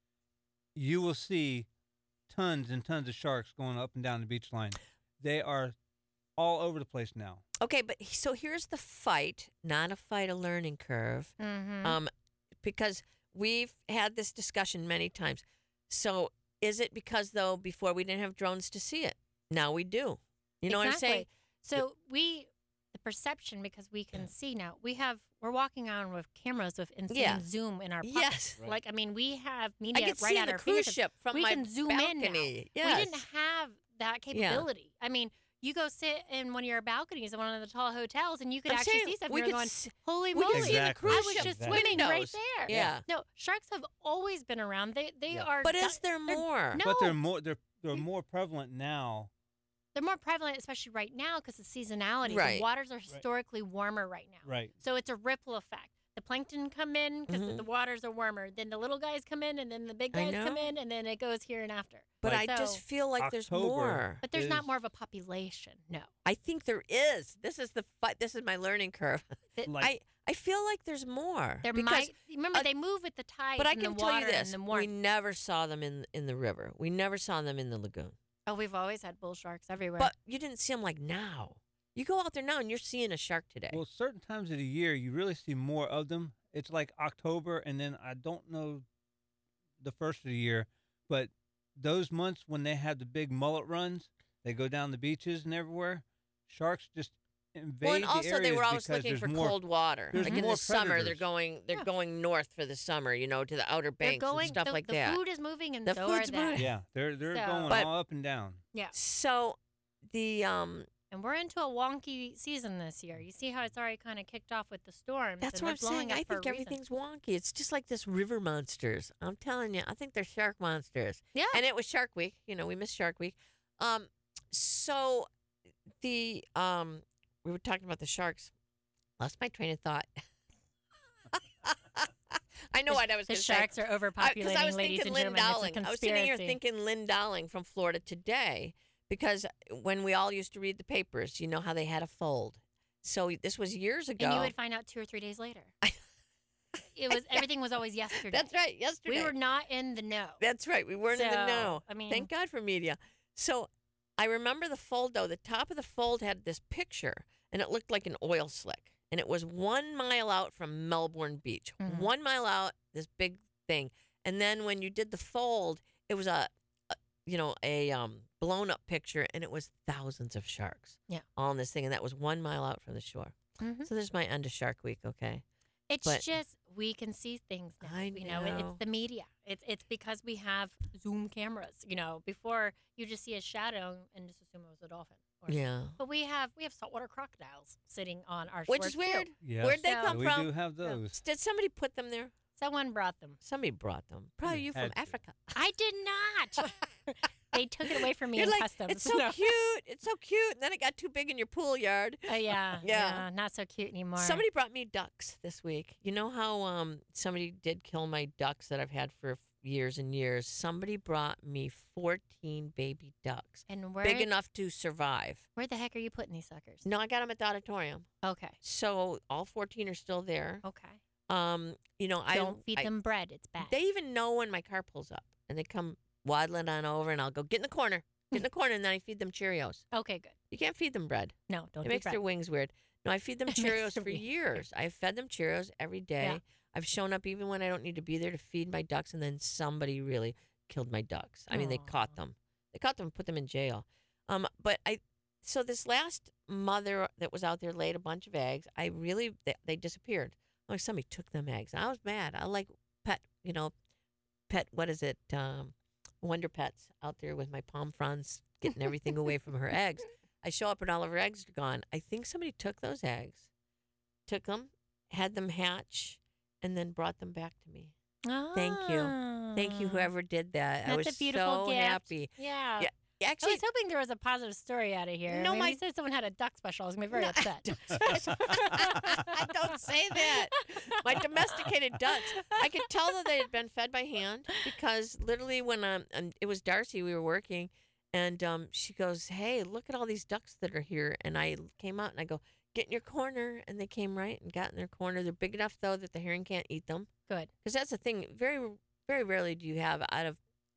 Speaker 1: you will see tons and tons of sharks going up and down the beach line. They are all over the place now.
Speaker 2: Okay, but he- so here's the fight, not a fight, a learning curve.
Speaker 3: Mm-hmm.
Speaker 2: Um, because we've had this discussion many times. So is it because though before we didn't have drones to see it, now we do? You know what I'm saying?
Speaker 3: So we, the perception, because we can see now, we have, we're walking around with cameras with insane
Speaker 2: Yeah.
Speaker 3: zoom in our pockets.
Speaker 2: Yes.
Speaker 1: Right.
Speaker 3: Like, I mean, we have
Speaker 2: I
Speaker 3: media
Speaker 2: can
Speaker 3: right
Speaker 2: see
Speaker 3: at
Speaker 2: on the
Speaker 3: our
Speaker 2: cruise
Speaker 3: fingertips.
Speaker 2: ship from
Speaker 3: we
Speaker 2: my
Speaker 3: can zoom
Speaker 2: balcony.
Speaker 3: in now.
Speaker 2: Yes.
Speaker 3: We didn't have that
Speaker 2: Yeah.
Speaker 3: capability. I mean, you go sit in one of your balconies in one of the tall hotels, and you could
Speaker 2: I'm
Speaker 3: actually
Speaker 2: saying
Speaker 3: see stuff.
Speaker 2: we
Speaker 3: and
Speaker 2: could
Speaker 3: you're going,
Speaker 2: s-
Speaker 3: holy
Speaker 2: we
Speaker 3: moly!
Speaker 2: can see the
Speaker 1: Exactly.
Speaker 2: cruise
Speaker 3: I was
Speaker 2: ship
Speaker 3: just
Speaker 1: Exactly.
Speaker 3: swimming right
Speaker 2: windows.
Speaker 3: there.
Speaker 2: Yeah.
Speaker 3: No, sharks have always been around. They they
Speaker 1: Yeah.
Speaker 3: are.
Speaker 2: But
Speaker 3: di-
Speaker 2: is there
Speaker 3: they're-
Speaker 2: more?
Speaker 3: No,
Speaker 1: But they're more they're they're more prevalent now.
Speaker 3: they're more prevalent, especially right now because of seasonality.
Speaker 2: Right.
Speaker 3: The waters are historically warmer right now.
Speaker 1: Right.
Speaker 3: So it's a ripple effect. The plankton come in because
Speaker 2: Mhm.
Speaker 3: the waters are warmer. Then the little guys come in, and then the big
Speaker 2: I
Speaker 3: guys come
Speaker 2: know.
Speaker 3: in, and then it goes here and after.
Speaker 2: But
Speaker 1: Like
Speaker 2: I just
Speaker 3: So-
Speaker 2: feel like there's
Speaker 1: October.
Speaker 2: more.
Speaker 3: But there's not
Speaker 1: is-
Speaker 3: more of a population. No.
Speaker 2: I think there is. This is the fight. This is my learning curve.
Speaker 1: Like,
Speaker 2: I I feel like there's more.
Speaker 3: There
Speaker 2: because,
Speaker 3: might remember
Speaker 2: uh,
Speaker 3: they move with the tide
Speaker 2: but I
Speaker 3: and
Speaker 2: can
Speaker 3: the
Speaker 2: tell
Speaker 3: water
Speaker 2: you this:
Speaker 3: and the
Speaker 2: we
Speaker 3: warmth.
Speaker 2: never saw them in in the river. We never saw them in the lagoon.
Speaker 3: Oh, we've always had bull sharks everywhere.
Speaker 2: But you didn't see them like now. You go out there now and you're seeing a shark today.
Speaker 1: well, certain times of the year you really see more of them. It's like October, and then I don't know the first of the year, but those months when they have the big mullet runs, they go down the beaches and everywhere. Sharks just invade
Speaker 2: well, and
Speaker 1: the
Speaker 2: also they
Speaker 1: areas
Speaker 2: were always
Speaker 1: because
Speaker 2: looking
Speaker 1: there's
Speaker 2: for
Speaker 1: more,
Speaker 2: cold water.
Speaker 1: there's
Speaker 2: Like in
Speaker 1: more
Speaker 2: the summer, they're
Speaker 1: predators.
Speaker 2: going they're
Speaker 3: Yeah.
Speaker 2: going north for the summer. You know, to the outer
Speaker 3: they're
Speaker 2: banks
Speaker 3: going
Speaker 2: and stuff
Speaker 3: the,
Speaker 2: like
Speaker 3: the
Speaker 2: that.
Speaker 3: food is moving and
Speaker 2: The
Speaker 3: so
Speaker 2: food's
Speaker 3: are they.
Speaker 2: moving.
Speaker 1: Yeah, they're they're
Speaker 3: So-
Speaker 1: going
Speaker 2: But-
Speaker 1: all up and down.
Speaker 3: Yeah.
Speaker 2: So the um
Speaker 3: And we're into a wonky season this year. You see how it's already kind of kicked off with the storms.
Speaker 2: that's
Speaker 3: and
Speaker 2: what I'm
Speaker 3: they're blowing
Speaker 2: saying.
Speaker 3: up
Speaker 2: I
Speaker 3: for
Speaker 2: think
Speaker 3: a reason.
Speaker 2: everything's wonky. It's just like this river monsters. I'm telling you, I think they're shark monsters.
Speaker 3: Yeah.
Speaker 2: And it was Shark Week. You know, we missed Shark Week. Um, so the um, we were talking about the sharks. Lost my train of thought. I know
Speaker 3: The-
Speaker 2: what I was
Speaker 3: The
Speaker 2: going to say.
Speaker 3: sharks are overpopulating,
Speaker 2: Because I was
Speaker 3: ladies
Speaker 2: thinking
Speaker 3: and
Speaker 2: Lynn
Speaker 3: gentlemen.
Speaker 2: Dowling.
Speaker 3: It's a
Speaker 2: I was sitting here
Speaker 3: conspiracy.
Speaker 2: thinking Lynn Dowling from Florida Today, because when we all used to read the papers, you know how they had a fold. So this was years ago.
Speaker 3: And you would find out two or three days later. It was everything was always yesterday.
Speaker 2: That's right. Yesterday.
Speaker 3: We were not in the know.
Speaker 2: That's right. We weren't in the
Speaker 3: So,
Speaker 2: know.
Speaker 3: I mean,
Speaker 2: Thank God for media. So I remember the fold, though. The top of the fold had this picture, and it looked like an oil slick. And it was one mile out from Melbourne Beach.
Speaker 3: Mhm.
Speaker 2: One mile out, this big thing. And then when you did the fold, it was a, a you know, a um, blown up picture, and it was thousands of sharks.
Speaker 3: Yeah.
Speaker 2: All in this thing, and that was one mile out from the shore.
Speaker 3: Mhm.
Speaker 2: So there's my end of Shark Week, okay?
Speaker 3: It's
Speaker 2: but-
Speaker 3: just we can see things now.
Speaker 2: I
Speaker 3: You know, it,
Speaker 2: know.
Speaker 3: it's the media. It's it's because we have zoom cameras. You know, before you just see a shadow and just assume it was a dolphin. Or
Speaker 2: Yeah.
Speaker 3: But we have we have saltwater crocodiles sitting on our
Speaker 2: Which
Speaker 3: shores
Speaker 2: is weird.
Speaker 3: too.
Speaker 1: Yes,
Speaker 2: Where'd they
Speaker 3: So-
Speaker 2: come
Speaker 1: we
Speaker 2: from?
Speaker 1: do have those.
Speaker 2: Did somebody put them there?
Speaker 3: Someone brought them.
Speaker 2: Somebody brought them. Probably
Speaker 1: Yeah,
Speaker 2: you from
Speaker 1: had to.
Speaker 2: Africa.
Speaker 3: I did not. They took it away from me
Speaker 2: You're
Speaker 3: in
Speaker 2: like,
Speaker 3: customs.
Speaker 2: it's so
Speaker 3: No.
Speaker 2: cute. It's so cute. And then it got too big in your pool yard.
Speaker 3: Uh, yeah,
Speaker 2: Yeah.
Speaker 3: yeah, not so cute anymore.
Speaker 2: Somebody brought me ducks this week. You know how um somebody did kill my ducks that I've had for years and years? Somebody brought me fourteen baby ducks,
Speaker 3: and where
Speaker 2: big enough to survive.
Speaker 3: where the heck are you putting these suckers?
Speaker 2: No, I got them at the auditorium.
Speaker 3: Okay,
Speaker 2: So all fourteen are still there.
Speaker 3: okay.
Speaker 2: Um, you know, I
Speaker 3: Don't feed
Speaker 2: I-
Speaker 3: them bread. It's bad.
Speaker 2: They even know when my car pulls up. and they come waddling on over, and I'll go, get in the corner, get in the corner, and then I feed them Cheerios.
Speaker 3: Okay, good.
Speaker 2: You can't feed them bread.
Speaker 3: No, don't
Speaker 2: It
Speaker 3: do
Speaker 2: makes
Speaker 3: bread.
Speaker 2: their wings weird. No, I feed them
Speaker 3: It makes
Speaker 2: Cheerios
Speaker 3: their
Speaker 2: for
Speaker 3: wings
Speaker 2: years. I've fed them Cheerios every day.
Speaker 3: Yeah.
Speaker 2: I've shown up even when I don't need to be there to feed my ducks, and then somebody really killed my ducks. I mean, they caught
Speaker 3: Aw.
Speaker 2: them. They caught them and put them in jail. Um, but I, so this last mother that was out there laid a bunch of eggs. I really, they, they disappeared. Like somebody took them eggs. I was mad. I like pet, you know, pet, what is it? Um, Wonder Pets out there with my palm fronds getting everything away from her eggs. I show up and all of her eggs are gone. I think somebody took those eggs, took them, had them hatch, and then brought them back to me. Thank you. Thank you,
Speaker 3: Ah.
Speaker 2: whoever did that. I
Speaker 3: That's
Speaker 2: was
Speaker 3: a beautiful
Speaker 2: so
Speaker 3: gift.
Speaker 2: happy.
Speaker 3: Yeah.
Speaker 2: Yeah,
Speaker 3: I
Speaker 2: Actually,
Speaker 3: was hoping there was a positive story out of here.
Speaker 2: No,
Speaker 3: When
Speaker 2: my-
Speaker 3: you said someone had a duck special, I was going to be very
Speaker 2: No,
Speaker 3: upset.
Speaker 2: don't say that. My domesticated ducks. I could tell that they had been fed by hand because literally when um, um it was Darcy, we were working, and um she goes, "Hey, look at all these ducks that are here." And I came out and I go, "Get in your corner," and they came right and got in their corner. They're big enough though that the heron can't eat them.
Speaker 3: Good.
Speaker 2: Because that's the thing. Very, very rarely do you have out of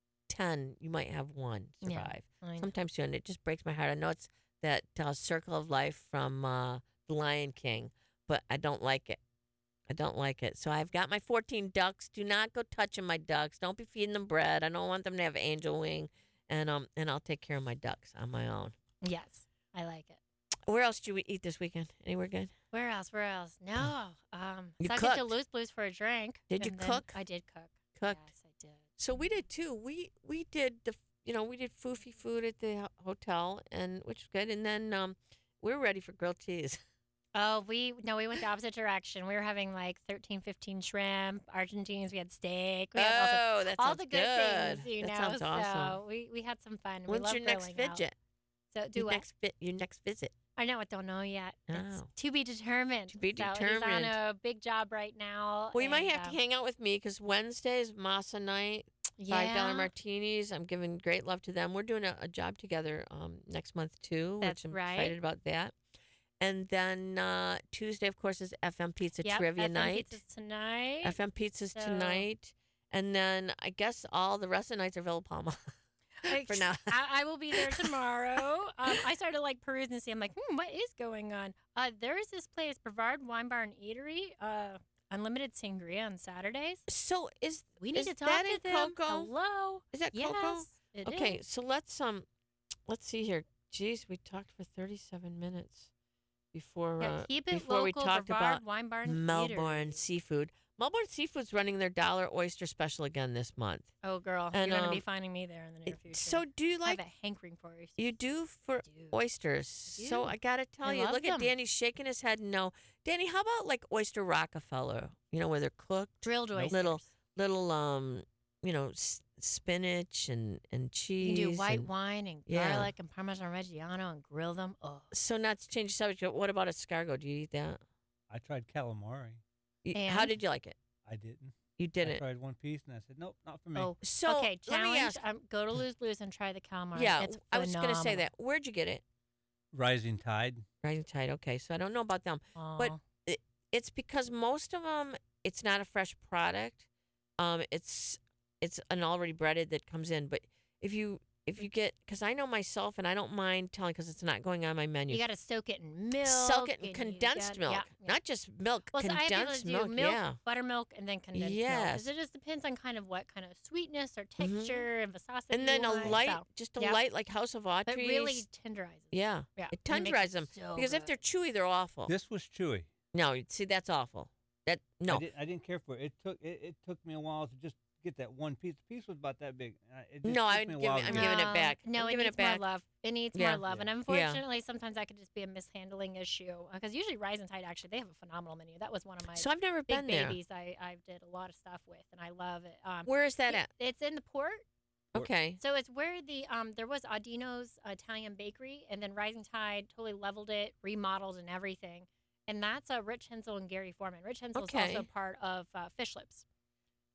Speaker 2: ten, you might have one
Speaker 3: Yeah.
Speaker 2: survive.
Speaker 3: I know.
Speaker 2: Sometimes two, and it just breaks my heart. I know it's that uh, circle of life from uh, The Lion King, but I don't like it. I don't like it. So I've got my fourteen ducks. Do not go touching my ducks. Don't be feeding them bread. I don't want them to have angel wing, and um, and I'll take care of my ducks on my own.
Speaker 3: Yes, I like it.
Speaker 2: Where else did we eat this weekend? Anywhere good?
Speaker 3: Where else? Where else? No. Um,
Speaker 2: You
Speaker 3: so I get to
Speaker 2: cooked.
Speaker 3: Lose Blues for a drink.
Speaker 2: Did you
Speaker 3: and then
Speaker 2: cook?
Speaker 3: I did cook.
Speaker 2: Cooked.
Speaker 3: Yes, I did.
Speaker 2: So we did too. We we did the you know we did foofy food at the ho- hotel, and which was good. And then um, we were ready for grilled cheese.
Speaker 3: Oh, we no, we went the opposite direction. We were having like thirteen, fifteen shrimp, Argentines. We had steak. We had all, the-
Speaker 2: Oh, that
Speaker 3: all
Speaker 2: sounds
Speaker 3: the good, things, you
Speaker 2: that
Speaker 3: know.
Speaker 2: sounds awesome.
Speaker 3: So we, we had some fun. we
Speaker 2: When's
Speaker 3: love
Speaker 2: your next
Speaker 3: grilling out.
Speaker 2: fidget?
Speaker 3: So do
Speaker 2: your
Speaker 3: what?
Speaker 2: next vi- your next visit?
Speaker 3: I know. I don't know yet. It's
Speaker 2: Oh.
Speaker 3: to be determined.
Speaker 2: To be
Speaker 3: So he's
Speaker 2: determined.
Speaker 3: on a big job right now.
Speaker 2: Well, you might
Speaker 3: and,
Speaker 2: have
Speaker 3: um,
Speaker 2: to hang out with me because Wednesday's Masa night, five dollar
Speaker 3: yeah,
Speaker 2: martinis. I'm giving great love to them. We're doing a, a job together um, next month too,
Speaker 3: That's
Speaker 2: which I'm
Speaker 3: right.
Speaker 2: excited about that. And then uh, Tuesday, of course, is F M Pizza
Speaker 3: yep,
Speaker 2: Trivia
Speaker 3: F M
Speaker 2: night.
Speaker 3: Pizzas tonight.
Speaker 2: F M Pizzas
Speaker 3: So-
Speaker 2: tonight, and then I guess all the rest of the nights are Villa Palma
Speaker 3: Like,
Speaker 2: for now.
Speaker 3: I, I will be there tomorrow. um, I started like perusing and see. I'm like, hmm, what is going on? Uh, there is this place, Brevard Wine Bar and Eatery. Uh, unlimited sangria on Saturdays.
Speaker 2: So is
Speaker 3: We need
Speaker 2: is
Speaker 3: to talk
Speaker 2: that
Speaker 3: to
Speaker 2: in
Speaker 3: them.
Speaker 2: Coco?
Speaker 3: Hello.
Speaker 2: Is that
Speaker 3: Yes,
Speaker 2: Coco?
Speaker 3: it
Speaker 2: Okay,
Speaker 3: is.
Speaker 2: so let's um, let's see here. Jeez, we talked for thirty-seven minutes before
Speaker 3: Yeah,
Speaker 2: uh,
Speaker 3: keep it
Speaker 2: before
Speaker 3: local.
Speaker 2: we talked
Speaker 3: Brevard
Speaker 2: about
Speaker 3: Wine Bar and
Speaker 2: Melbourne
Speaker 3: Eatery.
Speaker 2: seafood. Melbourne Seafood's running their dollar oyster special again this month.
Speaker 3: Oh, girl,
Speaker 2: And,
Speaker 3: you're gonna be
Speaker 2: um,
Speaker 3: finding me there in the near future.
Speaker 2: So do you
Speaker 3: I have
Speaker 2: like
Speaker 3: a hankering for you.
Speaker 2: you do for
Speaker 3: do.
Speaker 2: oysters? So
Speaker 3: do.
Speaker 2: I gotta tell
Speaker 3: I
Speaker 2: you,
Speaker 3: love
Speaker 2: look at
Speaker 3: them.
Speaker 2: Danny shaking his head. No, Danny, how about like oyster Rockefeller? You know where they're cooked,
Speaker 3: Grilled oysters.
Speaker 2: little little um, you know, s- spinach and and
Speaker 3: You
Speaker 2: cheese.
Speaker 3: can do white
Speaker 2: and-
Speaker 3: wine and
Speaker 2: yeah.
Speaker 3: garlic and Parmesan Reggiano and grill them. Oh,
Speaker 2: So not to change the subject, but what about escargot? Do you eat that?
Speaker 1: I tried calamari.
Speaker 2: You- How
Speaker 3: And?
Speaker 2: did you like it?
Speaker 1: I didn't.
Speaker 2: You
Speaker 1: I
Speaker 2: didn't.
Speaker 1: tried one piece and I said, nope, not for me.
Speaker 3: oh.
Speaker 2: So
Speaker 3: okay,
Speaker 2: let me
Speaker 3: challenge.
Speaker 2: ask.
Speaker 3: Um, go to Lose Blues and try the calamari.
Speaker 2: Yeah,
Speaker 3: it's
Speaker 2: I was gonna say
Speaker 3: phenomenal.
Speaker 2: that. Where'd you get it?
Speaker 1: Rising Tide.
Speaker 2: Rising Tide. Okay, so I don't know about them. But
Speaker 3: Aw.
Speaker 2: It's because most of them, it's not a fresh product. Um, it's it's an already breaded that comes in. But if you if you get, because I know myself, and I don't mind telling, because it's not going on my menu.
Speaker 3: you got to soak it in milk.
Speaker 2: Soak it in
Speaker 3: and you
Speaker 2: condensed
Speaker 3: gotta-
Speaker 2: milk,
Speaker 3: yeah, yeah.
Speaker 2: not just milk.
Speaker 3: Well, so I have people
Speaker 2: condensed
Speaker 3: that do
Speaker 2: milk,
Speaker 3: milk,
Speaker 2: yeah.
Speaker 3: buttermilk, and then condensed milk.
Speaker 2: Yes.
Speaker 3: 'Cause it just depends on kind of what kind of sweetness or
Speaker 2: Mhm.
Speaker 3: texture and viscosity.
Speaker 2: And then
Speaker 3: you
Speaker 2: a
Speaker 3: want,
Speaker 2: light,
Speaker 3: so-
Speaker 2: just a
Speaker 3: Yep.
Speaker 2: light like House of Autry's.
Speaker 3: But really tenderizes.
Speaker 2: yeah,
Speaker 3: Yeah.
Speaker 2: it
Speaker 3: and makes
Speaker 2: tenderizes
Speaker 3: it
Speaker 2: them
Speaker 3: so
Speaker 2: because if
Speaker 3: good.
Speaker 2: they're chewy, they're awful.
Speaker 1: This was chewy.
Speaker 2: No, see, that's awful. That
Speaker 1: I,
Speaker 2: no,
Speaker 1: did, I didn't care for it. It took it, it took me a while to just get that one piece. The piece was about that big. Uh, It just
Speaker 2: No,
Speaker 1: took
Speaker 2: I'd
Speaker 1: me a
Speaker 2: give
Speaker 1: while
Speaker 2: it-
Speaker 1: to
Speaker 2: I'm
Speaker 1: get
Speaker 2: giving it
Speaker 3: No,
Speaker 2: back.
Speaker 3: No,
Speaker 2: I'm
Speaker 3: it
Speaker 2: giving
Speaker 3: needs
Speaker 2: it back.
Speaker 3: more love. It needs
Speaker 2: Yeah.
Speaker 3: more love. And
Speaker 1: Yeah.
Speaker 3: unfortunately, sometimes that could just be a mishandling issue. Because usually Rise and Tide, actually, they have a phenomenal menu. That was one of my
Speaker 2: so I've never
Speaker 3: big
Speaker 2: been there.
Speaker 3: babies I, I did a lot of stuff with, and I love it. Um,
Speaker 2: Where is that
Speaker 3: it-
Speaker 2: at?
Speaker 3: It's in the port.
Speaker 2: Okay.
Speaker 3: So it's where the um there was Audino's Italian Bakery, and then Rising Tide totally leveled it, remodeled, and everything. And that's uh, Rich Hensel and Gary Foreman. Rich Hensel is
Speaker 2: Okay.
Speaker 3: also part of uh, Fish Lips.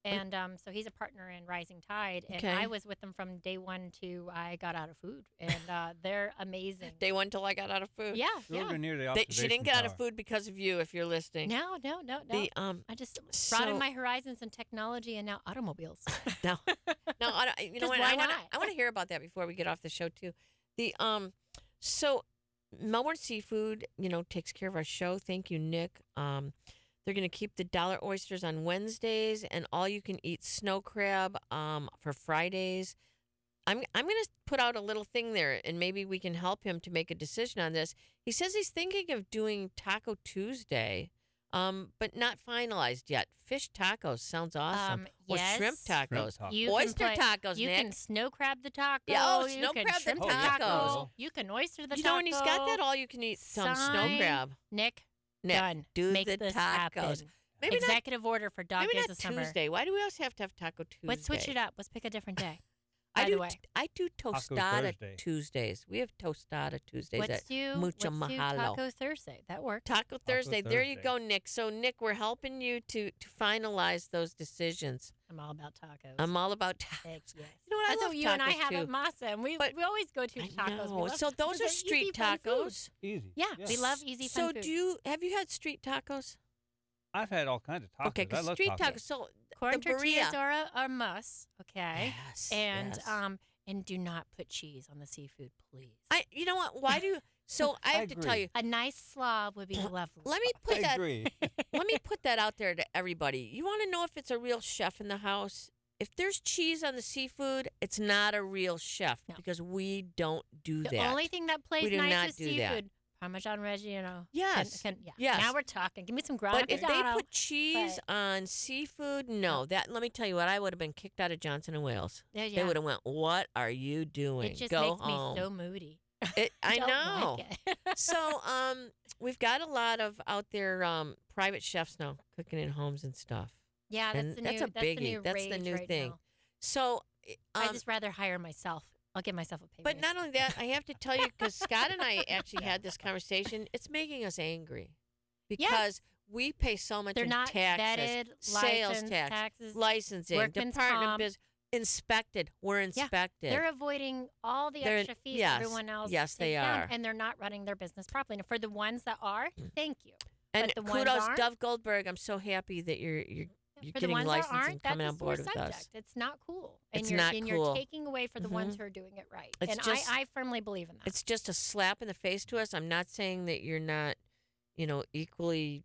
Speaker 3: and um, so he's a partner in Rising Tide, and
Speaker 2: Okay.
Speaker 3: I was with them from day one to I got out of food, and uh, they're amazing.
Speaker 2: Day one till I got out of food.
Speaker 3: yeah,
Speaker 1: Children
Speaker 3: yeah.
Speaker 1: near the
Speaker 2: They,
Speaker 1: observation
Speaker 2: she didn't get out of
Speaker 1: tower.
Speaker 2: food because of you, if you're listening.
Speaker 3: No, no, no, no.
Speaker 2: The um,
Speaker 3: I just
Speaker 2: so-
Speaker 3: broadened my horizons in technology and now automobiles.
Speaker 2: no, no. I don't, you know
Speaker 3: Just
Speaker 2: what?
Speaker 3: why
Speaker 2: I want to.
Speaker 3: not?
Speaker 2: I want to hear about that before we get off the show too. The um, so Melbourne Seafood, you know, takes care of our show. Thank you, Nick. Um, they're going to keep the dollar oysters on Wednesdays and all you can eat snow crab um for Fridays. I'm I'm going to put out a little thing there, and maybe we can help him to make a decision on this. He says he's thinking of doing Taco Tuesday, um, but not finalized yet. Fish tacos sounds awesome.
Speaker 3: Um,
Speaker 2: Or
Speaker 3: yes.
Speaker 2: shrimp tacos.
Speaker 1: Shrimp tacos.
Speaker 3: You
Speaker 2: Oyster
Speaker 3: can put,
Speaker 2: tacos,
Speaker 3: You
Speaker 2: Nick.
Speaker 3: can snow crab the taco.
Speaker 2: Yeah, oh,
Speaker 3: you
Speaker 2: snow
Speaker 3: can
Speaker 2: crab the
Speaker 3: shrimp
Speaker 1: Oh, yeah.
Speaker 3: taco. You can oyster the
Speaker 2: you
Speaker 3: taco.
Speaker 2: know, and he's got that all you can eat some snow
Speaker 3: Sign.
Speaker 2: crab.
Speaker 3: Nick,
Speaker 2: Nick,
Speaker 3: done.
Speaker 2: do
Speaker 3: Make
Speaker 2: the
Speaker 3: this
Speaker 2: tacos.
Speaker 3: happen.
Speaker 2: Maybe
Speaker 3: Executive order for
Speaker 2: not.
Speaker 3: Dog
Speaker 2: Maybe
Speaker 3: Days
Speaker 2: not
Speaker 3: of Summer.
Speaker 2: Tuesday. Why do we always have to have Taco Tuesday?
Speaker 3: Let's switch it up. Let's pick a different day.
Speaker 2: I
Speaker 3: By
Speaker 2: do.
Speaker 3: the way,
Speaker 2: t- I do tostada
Speaker 1: Thursday.
Speaker 2: Tuesdays. We have tostada Tuesdays
Speaker 3: let's
Speaker 2: at
Speaker 3: do,
Speaker 2: Mucho
Speaker 3: let's do
Speaker 2: Mahalo.
Speaker 3: Taco Thursday. That works.
Speaker 2: Taco Thursday. There you
Speaker 1: Thursday.
Speaker 2: go, Nick. So, Nick, we're helping you to to finalize those decisions.
Speaker 3: I'm all about tacos.
Speaker 2: I'm all about tacos.
Speaker 3: Heck yes.
Speaker 2: You know what?
Speaker 3: That's
Speaker 2: I love
Speaker 3: what you and I
Speaker 2: tacos,
Speaker 3: have
Speaker 2: too.
Speaker 3: at Masa, and we
Speaker 2: But-
Speaker 3: we always go to
Speaker 2: I
Speaker 3: tacos. We
Speaker 2: know.
Speaker 3: love-
Speaker 2: So those
Speaker 3: because
Speaker 2: are
Speaker 3: they're
Speaker 2: street
Speaker 3: easy, fun food.
Speaker 2: tacos.
Speaker 1: Easy.
Speaker 3: Yeah, we love easy
Speaker 2: So
Speaker 3: fun food.
Speaker 2: do you have you had street tacos?
Speaker 1: I've had all kinds of tacos.
Speaker 2: Okay,
Speaker 1: I
Speaker 2: because
Speaker 1: love
Speaker 2: street
Speaker 1: tacos.
Speaker 2: tacos. So
Speaker 3: Corn
Speaker 2: the
Speaker 3: tortillas
Speaker 2: birria.
Speaker 3: are a, are a must. Okay,
Speaker 2: Yes,
Speaker 3: and
Speaker 2: yes.
Speaker 3: um and do not put cheese on the seafood, please.
Speaker 2: I you know what? Why do so I
Speaker 1: I
Speaker 2: have to tell
Speaker 1: agree.
Speaker 2: you.
Speaker 3: a nice slob would be lovely.
Speaker 2: Let me put
Speaker 1: I
Speaker 2: that
Speaker 1: agree.
Speaker 2: let me put that out there to everybody. You want to know if it's a real chef in the house? If there's cheese on the seafood, it's not a real chef
Speaker 3: No.
Speaker 2: because we don't do
Speaker 3: The
Speaker 2: that.
Speaker 3: only thing that plays
Speaker 2: We do
Speaker 3: nice
Speaker 2: not
Speaker 3: with
Speaker 2: do that.
Speaker 3: seafood, Parmesan Reggiano.
Speaker 2: Yes.
Speaker 3: Can, can, yeah.
Speaker 2: Yes.
Speaker 3: Now we're talking. Give me some Grana
Speaker 2: But if they
Speaker 3: Padano.
Speaker 2: put cheese on seafood, no. That let me tell you what, I would have been kicked out of Johnson and Wales.
Speaker 3: Yeah,
Speaker 2: They
Speaker 3: yeah.
Speaker 2: would have went, "What are you doing?
Speaker 3: It just
Speaker 2: Go
Speaker 3: makes
Speaker 2: home."
Speaker 3: me so moody.
Speaker 2: It, I
Speaker 3: Don't
Speaker 2: know.
Speaker 3: Like it.
Speaker 2: So, um, we've got a lot of out there um, private chefs now cooking in homes and stuff.
Speaker 3: yeah, that's
Speaker 2: and
Speaker 3: the
Speaker 2: that's
Speaker 3: new.
Speaker 2: a
Speaker 3: that's the
Speaker 2: biggie.
Speaker 3: new
Speaker 2: That's the
Speaker 3: rage
Speaker 2: new
Speaker 3: right
Speaker 2: thing.
Speaker 3: now.
Speaker 2: So, um,
Speaker 3: I just rather hire myself. I'll give myself a pay
Speaker 2: but
Speaker 3: raise.
Speaker 2: not only that, I have to tell you because Scott and I actually had this conversation. It's making us angry because we pay so much
Speaker 3: They're
Speaker 2: in
Speaker 3: not
Speaker 2: taxes,
Speaker 3: vetted,
Speaker 2: sales
Speaker 3: licensed,
Speaker 2: tax,
Speaker 3: taxes.
Speaker 2: licensing,
Speaker 3: workman's
Speaker 2: department
Speaker 3: comp.
Speaker 2: business, inspected. We're inspected.
Speaker 3: They're avoiding all the
Speaker 2: They're-
Speaker 3: extra fees
Speaker 2: yes,
Speaker 3: everyone else
Speaker 2: yes, they
Speaker 3: takes down,
Speaker 2: are.
Speaker 3: and they're not running their business properly. And for the ones that are, thank you.
Speaker 2: and
Speaker 3: but the ones
Speaker 2: kudos,
Speaker 3: aren't-
Speaker 2: Dove Goldberg. I'm so happy that you're you're You're
Speaker 3: for the
Speaker 2: getting
Speaker 3: ones that
Speaker 2: licensed and
Speaker 3: aren't,
Speaker 2: coming
Speaker 3: that's
Speaker 2: on
Speaker 3: a sore
Speaker 2: board with us.
Speaker 3: subject. It's not cool, and
Speaker 2: It's
Speaker 3: you're
Speaker 2: not
Speaker 3: and
Speaker 2: cool.
Speaker 3: you're taking away for the ones
Speaker 2: Mhm.
Speaker 3: who are doing it right.
Speaker 2: It's
Speaker 3: and
Speaker 2: just-
Speaker 3: I, I firmly believe in that.
Speaker 2: It's just a slap in the face to us. I'm not saying that you're not, you know, equally,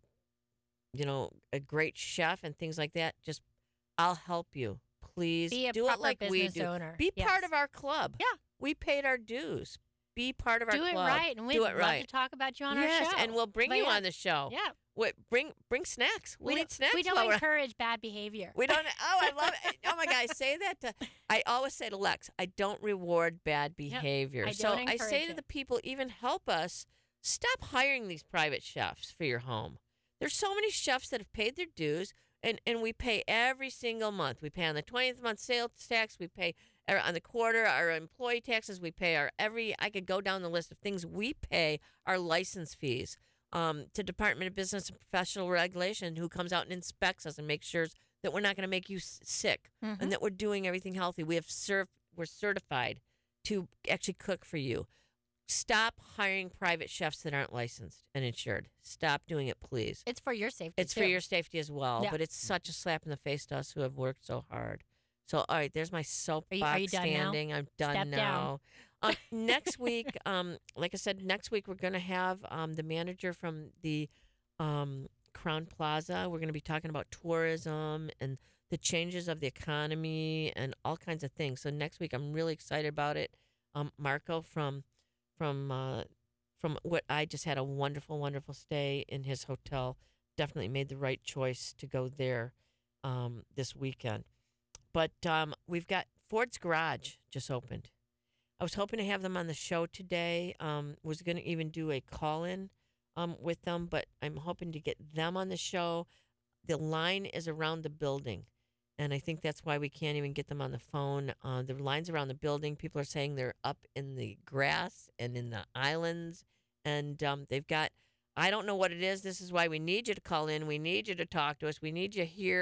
Speaker 2: you know, a great chef and things like that. Just, I'll help you. Please
Speaker 3: Be a
Speaker 2: do it
Speaker 3: proper
Speaker 2: like we
Speaker 3: business
Speaker 2: do.
Speaker 3: owner.
Speaker 2: Be
Speaker 3: Yes.
Speaker 2: part of our club.
Speaker 3: Yeah.
Speaker 2: We paid our dues. Be part of our
Speaker 3: do it
Speaker 2: club.
Speaker 3: right, and we'd
Speaker 2: do it
Speaker 3: love
Speaker 2: right.
Speaker 3: to talk about you on
Speaker 2: yes,
Speaker 3: our show.
Speaker 2: and we'll bring
Speaker 3: But
Speaker 2: you
Speaker 3: yeah,
Speaker 2: on the show.
Speaker 3: Yeah,
Speaker 2: What, bring bring snacks. We'll
Speaker 3: we
Speaker 2: eat
Speaker 3: don't,
Speaker 2: snacks.
Speaker 3: we don't
Speaker 2: while we're-
Speaker 3: encourage bad behavior.
Speaker 2: We don't. Oh, I love it. Oh my God, I say that. To, I always say to Lex, I don't reward bad behavior.
Speaker 3: I
Speaker 2: so
Speaker 3: don't
Speaker 2: I say
Speaker 3: encourage
Speaker 2: to
Speaker 3: it.
Speaker 2: the people, even help us. Stop hiring these private chefs for your home. There's so many chefs that have paid their dues, and and we pay every single month. We pay on the twentieth month sales tax. We pay er, on the quarter our employee taxes. We pay our every. I could go down the list of things we pay our license fees. Um, to Department of Business and Professional Regulation, who comes out and inspects us and makes sure that we're not going to make you s- sick
Speaker 3: Mhm.
Speaker 2: and that we're doing everything healthy. We have served, we're certified to actually cook for you. Stop hiring private chefs that aren't licensed and insured. Stop doing it, please.
Speaker 3: It's for your safety.
Speaker 2: It's
Speaker 3: too.
Speaker 2: for your safety as well,
Speaker 3: Yeah.
Speaker 2: but it's such a slap in the face to us who have worked so hard. So, all right, there's my soapbox
Speaker 3: Are you- are you done now?
Speaker 2: standing. I'm done
Speaker 3: Step
Speaker 2: now.
Speaker 3: down.
Speaker 2: Um, next week, um, like I said, next week we're going to have um, the manager from the um, Crown Plaza. We're going to be talking about tourism and the changes of the economy and all kinds of things. So next week, I'm really excited about it. Um, Marco from from uh, from what I just had a wonderful, wonderful stay in his hotel. Definitely made the right choice to go there um, this weekend. But um, we've got Ford's Garage just opened. I was hoping to have them on the show today. Um, was going to even do a call in um, with them, but I'm hoping to get them on the show. The line is around the building, and I think that's why we can't even get them on the phone. Uh, the lines around the building, people are saying they're up in the grass and in the islands, and um, they've got, I don't know what it is. This is why we need you to call in. We need you to talk to us. We need you here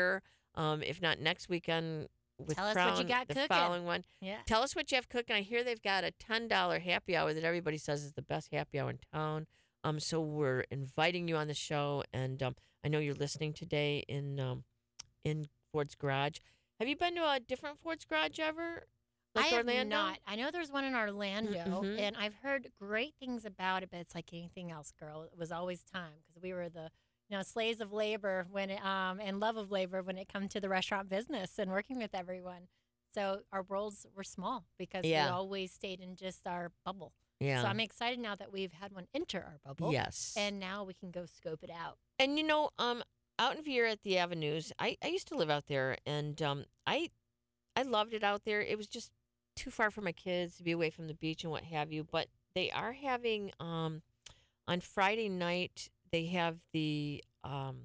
Speaker 2: Um, if not next weekend with
Speaker 3: Tell us
Speaker 2: Crown,
Speaker 3: what you got
Speaker 2: the
Speaker 3: cooking.
Speaker 2: following one.
Speaker 3: Yeah.
Speaker 2: Tell us what you have cooking. I hear they've got a ten dollar happy hour that everybody says is the best happy hour in town. Um, so we're inviting you on the show, and um, I know you're listening today in um, in Ford's Garage. Have you been to a different Ford's Garage ever? Like
Speaker 3: I have
Speaker 2: Orlando?
Speaker 3: not. I know there's one in Orlando,
Speaker 2: Mhm.
Speaker 3: and I've heard great things about it. But it's like anything else, girl. It was always time because we were the, you know, slaves of labor when it, um and love of labor when it come to the restaurant business and working with everyone. So our worlds were small because we
Speaker 2: Yeah.
Speaker 3: always stayed in just our bubble.
Speaker 2: Yeah.
Speaker 3: So I'm excited now that we've had one enter our bubble.
Speaker 2: Yes.
Speaker 3: And now we can go scope it out.
Speaker 2: And you know, um, out in Viera at the Avenues, I, I used to live out there, and um, I I loved it out there. It was just too far for my kids to be away from the beach and what have you. But they are having um, on Friday night. They have the um,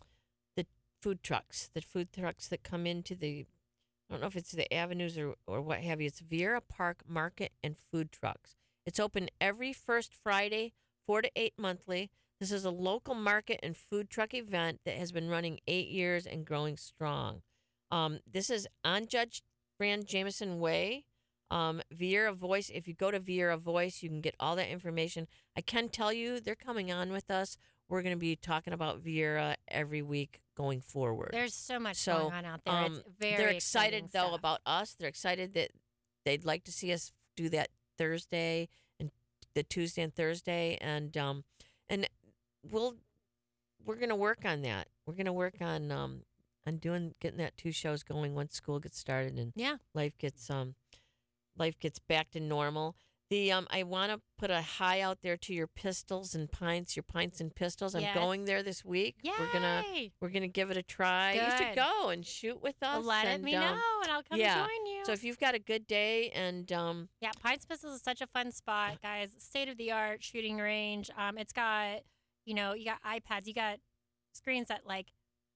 Speaker 2: the food trucks, the food trucks that come into the. I don't know if it's the Avenues or or what have you. It's Viera Park Market and Food Trucks. It's open every first Friday, four to eight monthly. This is a local market and food truck event that has been running eight years and growing strong. Um, this is on Judge Brand Jameson Way. Um, Viera Voice. If you go to Viera Voice, you can get all that information. I can tell you they're coming on with us. We're going to be talking about Viera every week going forward.
Speaker 3: There's so much
Speaker 2: So,
Speaker 3: going on out there.
Speaker 2: Um,
Speaker 3: it's very
Speaker 2: they're excited
Speaker 3: exciting
Speaker 2: though
Speaker 3: stuff.
Speaker 2: about us. They're excited that they'd like to see us do that Thursday and the Tuesday and Thursday, and um, and we'll we're gonna work on that. We're gonna work on um on doing getting that two shows going once school gets started and
Speaker 3: Yeah.
Speaker 2: life gets um life gets back to normal. The um, I want to put a hi out there to your pistols and pints, your pints and pistols. I'm
Speaker 3: Yes.
Speaker 2: going there this week.
Speaker 3: Yay!
Speaker 2: We're gonna we're gonna give it a try. You should
Speaker 3: Good.
Speaker 2: go and shoot with us.
Speaker 3: Well, let
Speaker 2: and,
Speaker 3: it me
Speaker 2: um,
Speaker 3: know, and I'll come
Speaker 2: yeah.
Speaker 3: join you.
Speaker 2: So if you've got a good day and um,
Speaker 3: Yeah, Pines Pistols is such a fun spot, guys. State of the art shooting range. Um, it's got, you know, you got iPads, you got screens that like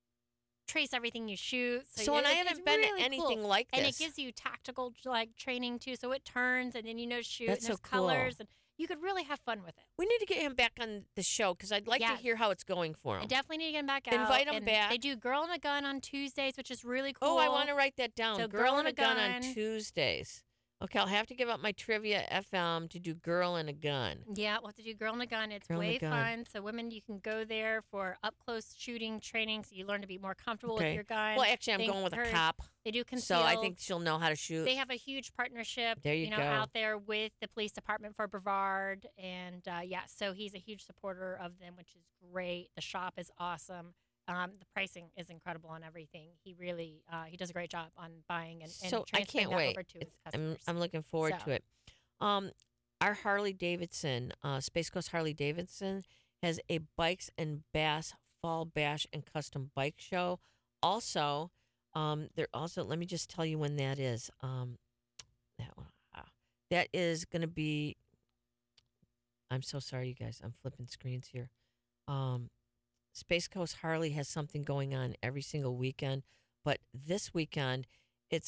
Speaker 3: trace everything you shoot. So,
Speaker 2: so and
Speaker 3: it-
Speaker 2: I
Speaker 3: it's
Speaker 2: haven't been
Speaker 3: really
Speaker 2: to anything
Speaker 3: cool.
Speaker 2: like this.
Speaker 3: And it gives you tactical like training too. So it turns, and then you know to shoot.
Speaker 2: That's
Speaker 3: and there's
Speaker 2: so cool.
Speaker 3: colors, and you could really have fun with it.
Speaker 2: We need to get him back on the show because I'd like to
Speaker 3: Yes.
Speaker 2: hear how it's going for
Speaker 3: I
Speaker 2: him.
Speaker 3: definitely need to get him back out.
Speaker 2: Invite 'em
Speaker 3: and
Speaker 2: back.
Speaker 3: They do Girl and a Gun on Tuesdays, which is really cool.
Speaker 2: Oh, I want to write that down.
Speaker 3: So
Speaker 2: Girl,
Speaker 3: Girl
Speaker 2: and a
Speaker 3: and a
Speaker 2: gun, on
Speaker 3: Gun.
Speaker 2: Tuesdays. Okay, I'll have to give up my trivia F M to do Girl and a Gun.
Speaker 3: Yeah, we'll have to do Girl and a Gun. It's
Speaker 2: Girl and a
Speaker 3: way
Speaker 2: Gun.
Speaker 3: fun. So women, you can go there for up close shooting training, so you learn to be more comfortable
Speaker 2: Okay.
Speaker 3: with your gun.
Speaker 2: Well, actually, I'm
Speaker 3: They
Speaker 2: going with a
Speaker 3: encourage-
Speaker 2: cop,
Speaker 3: They do concealed.
Speaker 2: so I think she'll know how to shoot.
Speaker 3: they have a huge partnership.
Speaker 2: There you
Speaker 3: know,
Speaker 2: go.
Speaker 3: out there with the police department for Brevard, and uh, yeah, so he's a huge supporter of them, which is great. The shop is awesome. Um, the pricing is incredible on everything. He really uh, he does a great job on buying and, and
Speaker 2: so I
Speaker 3: transferring
Speaker 2: can't
Speaker 3: that
Speaker 2: wait.
Speaker 3: over to his
Speaker 2: It's- I'm,
Speaker 3: customers.
Speaker 2: I'm looking forward
Speaker 3: So.
Speaker 2: to it. Um, our Harley Davidson, uh, Space Coast Harley Davidson, has a Bikes and Bass Fall Bash and Custom Bike Show. Also, um, they're also. Let me just tell you when that is. Um, that one. ah, That is going to be. I'm so sorry, you guys. I'm flipping screens here. Um, Space Coast Harley has something going on every single weekend, but this weekend, it's.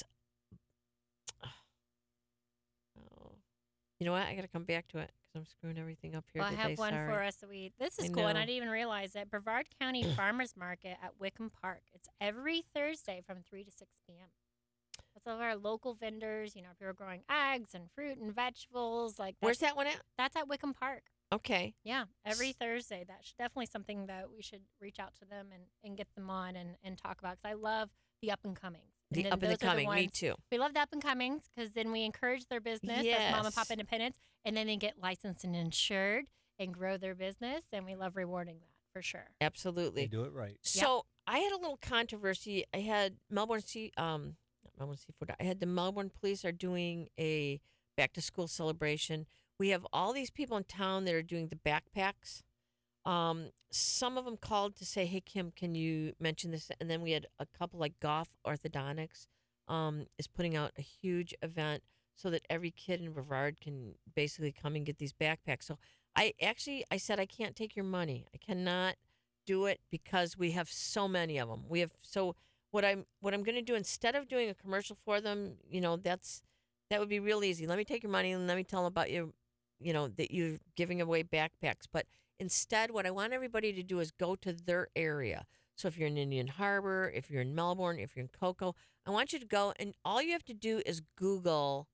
Speaker 2: Oh, you know what? I got to come back to it because I'm screwing everything up here
Speaker 3: Well, I
Speaker 2: today.
Speaker 3: have one
Speaker 2: Sorry.
Speaker 3: for us. So we this is
Speaker 2: I
Speaker 3: cool, and I
Speaker 2: know.
Speaker 3: didn't even realize it. Brevard County Farmers Market at Wickham Park. It's every Thursday from three to six p.m. That's all of our local vendors. You know, people are growing eggs and fruit and vegetables. Like
Speaker 2: Where's
Speaker 3: that's,
Speaker 2: that one at?
Speaker 3: that's at Wickham Park.
Speaker 2: Okay.
Speaker 3: Yeah, every Thursday. That's definitely something that we should reach out to them and, and get them on and, and talk about. Because I love the up and comings. And
Speaker 2: The
Speaker 3: then
Speaker 2: up and the
Speaker 3: those are
Speaker 2: coming. Me
Speaker 3: ones-
Speaker 2: too.
Speaker 3: We love the up and comings because then we encourage their business as mom and pop
Speaker 2: Yes.
Speaker 3: independents, and then they get licensed and insured and grow their business. And we love rewarding that for sure.
Speaker 2: Absolutely.
Speaker 1: They do it right.
Speaker 2: So I had a little controversy. I had Melbourne Sea, um, not Melbourne Seafood. I had the Melbourne Police are doing a back to school celebration. We have all these people in town that are doing the backpacks. Um, some of them called to say, "Hey Kim, can you mention this?" And then we had a couple like Goff Orthodontics, um, is putting out a huge event so that every kid in Brevard can basically come and get these backpacks. So I actually I said I can't take your money. I cannot do it because we have so many of them. We have so what I'm what I'm going to do instead of doing a commercial for them, you know, that's that would be real easy. Let me take your money and let me tell them about your, you know, that you're giving away backpacks. But instead, what I want everybody to do is go to their area. So if you're in Indian Harbor, if you're in Melbourne, if you're in Cocoa, I want you to go, and all you have to do is Google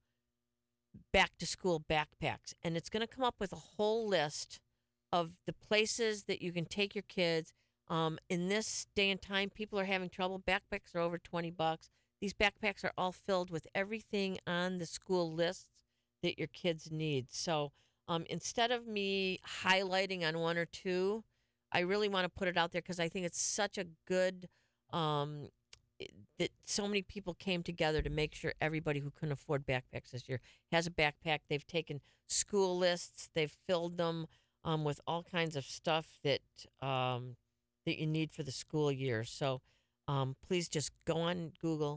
Speaker 2: back to school backpacks, and it's going to come up with a whole list of the places that you can take your kids. Um, in this day and time, people are having trouble. Backpacks are over twenty bucks. These backpacks are all filled with everything on the school lists that your kids need. So um, instead of me highlighting on one or two, I really want to put it out there because I think it's such a good um, i- that so many people came together to make sure everybody who couldn't afford backpacks this year has a backpack. They've taken school lists, they've filled them um, with all kinds of stuff that um, that you need for the school year. So um, please just go on Google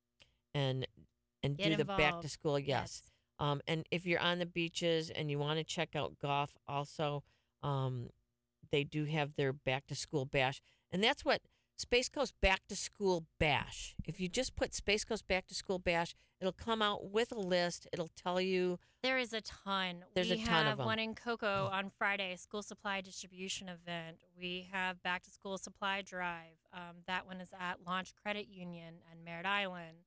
Speaker 2: and and
Speaker 3: Get
Speaker 2: do the back to
Speaker 3: involved.
Speaker 2: school. Yes.
Speaker 3: Yes.
Speaker 2: Um, and if you're on the beaches and you want to check out Goff, also, um, they do have their back to school bash, and that's what Space Coast Back to School Bash. If you just put Space Coast Back to School Bash, it'll come out with a list. It'll tell you.
Speaker 3: There is a ton.
Speaker 2: There's
Speaker 3: we
Speaker 2: a ton of
Speaker 3: have
Speaker 2: 'em.
Speaker 3: one in Cocoa on Friday, school supply distribution event. We have back to school supply drive. Um, that one is at Launch Credit Union and Merritt Island.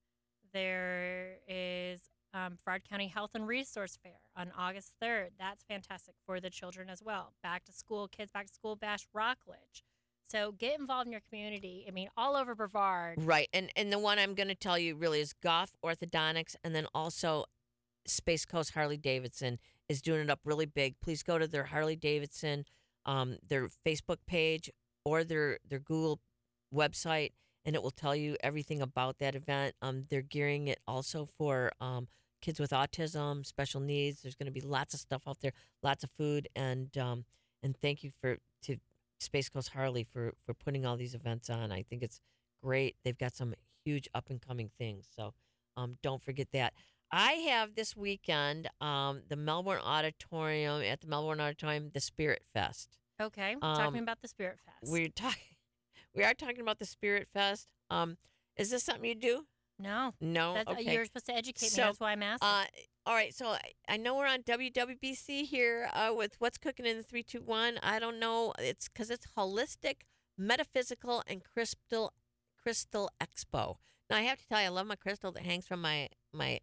Speaker 3: There is um, Broward County Health and Resource Fair on August third. That's fantastic for the children as well. Back to school, kids back to school bash Rockledge. So get involved in your community. I mean, all over Brevard.
Speaker 2: Right, and and the one I'm going to tell you really is Goff Orthodontics, and then also Space Coast Harley Davidson is doing it up really big. Please go to their Harley Davidson, um, their Facebook page or their their Google website, and it will tell you everything about that event. Um, they're gearing it also for um, kids with autism, special needs. There's going to be lots of stuff out there, lots of food, and um, and thank you for to Space Coast Harley for for putting all these events on. I think it's great. They've got some huge up and coming things, so um, don't forget that. I have this weekend um, the Melbourne Auditorium at the Melbourne Auditorium, the Spirit Fest.
Speaker 3: Okay,
Speaker 2: Um,
Speaker 3: talking about the Spirit Fest.
Speaker 2: We're talking, we are talking about the Spirit Fest. Um, is this something you do?
Speaker 3: no,
Speaker 2: No.
Speaker 3: that's,
Speaker 2: Okay.
Speaker 3: you're supposed to educate
Speaker 2: So,
Speaker 3: me. That's why I'm asking.
Speaker 2: Uh, all right. So I, I know we're on W W B C here uh, with What's Cooking in the three two one. I don't know. It's because it's Holistic, Metaphysical, and Crystal Crystal Expo. Now I have to tell you, I love my crystal that hangs from my my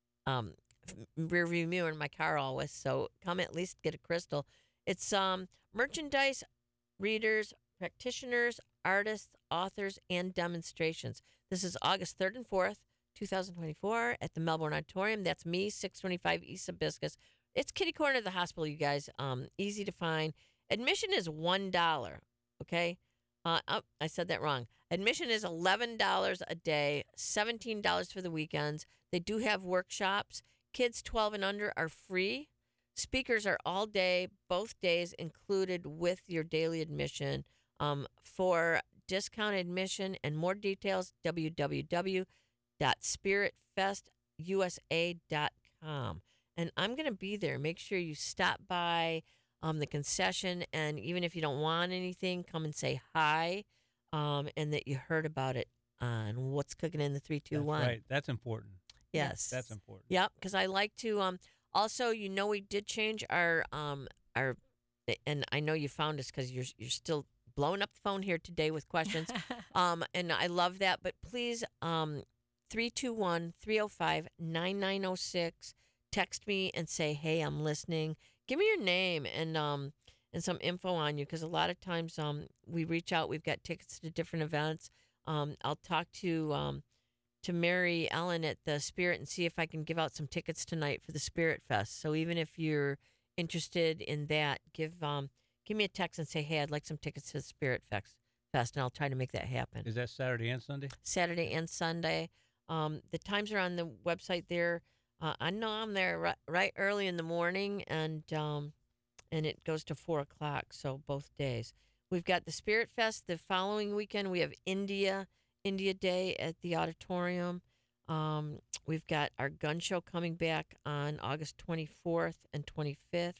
Speaker 2: um rear view mirror in my car always. So come at least get a crystal. It's um merchandise, readers, practitioners, artists, authors, and demonstrations. This is August third and fourth, twenty twenty-four at the Melbourne Auditorium. That's me, six twenty-five East Hibiscus. It's kitty corner of the hospital, you guys. Um, easy to find. Admission is one dollar, okay? Uh, oh, I said that wrong. Admission is eleven dollars a day, seventeen dollars for the weekends. They do have workshops. Kids twelve and under are free. Speakers are all day, both days included with your daily admission. Um, for discounted admission and more details, w w w dot spirit fest u s a dot com. And I'm going to be there. Make sure you stop by um, the concession, and even if you don't want anything, come and say hi, um, and that you heard about it on What's Cooking in the three two one.
Speaker 1: That's right. That's important.
Speaker 2: Yes.
Speaker 1: That's important.
Speaker 2: Yep, because I like to. Um, also, you know, we did change our um our, and I know you found us because you're you're still blowing up the phone here today with questions. um, and I love that. But please, um, three two one, three oh five, nine nine oh six. Text me and say, hey, I'm listening. Give me your name and um and some info on you, because a lot of times um we reach out. We've got tickets to different events. Um, I'll talk to um to Mary Ellen at the Spirit and see if I can give out some tickets tonight for the Spirit Fest. So even if you're interested in that, give um give me a text and say, hey, I'd like some tickets to the Spirit Fest, Fest, and I'll try to make that happen.
Speaker 1: Is that Saturday and Sunday?
Speaker 2: Saturday and Sunday. Um, the times are on the website there. Uh, I know I'm there right, right early in the morning, and um, and it goes to four o'clock. So both days. We've got the Spirit Fest the following weekend. We have India India Day at the auditorium. Um, we've got our gun show coming back on August twenty-fourth and twenty-fifth,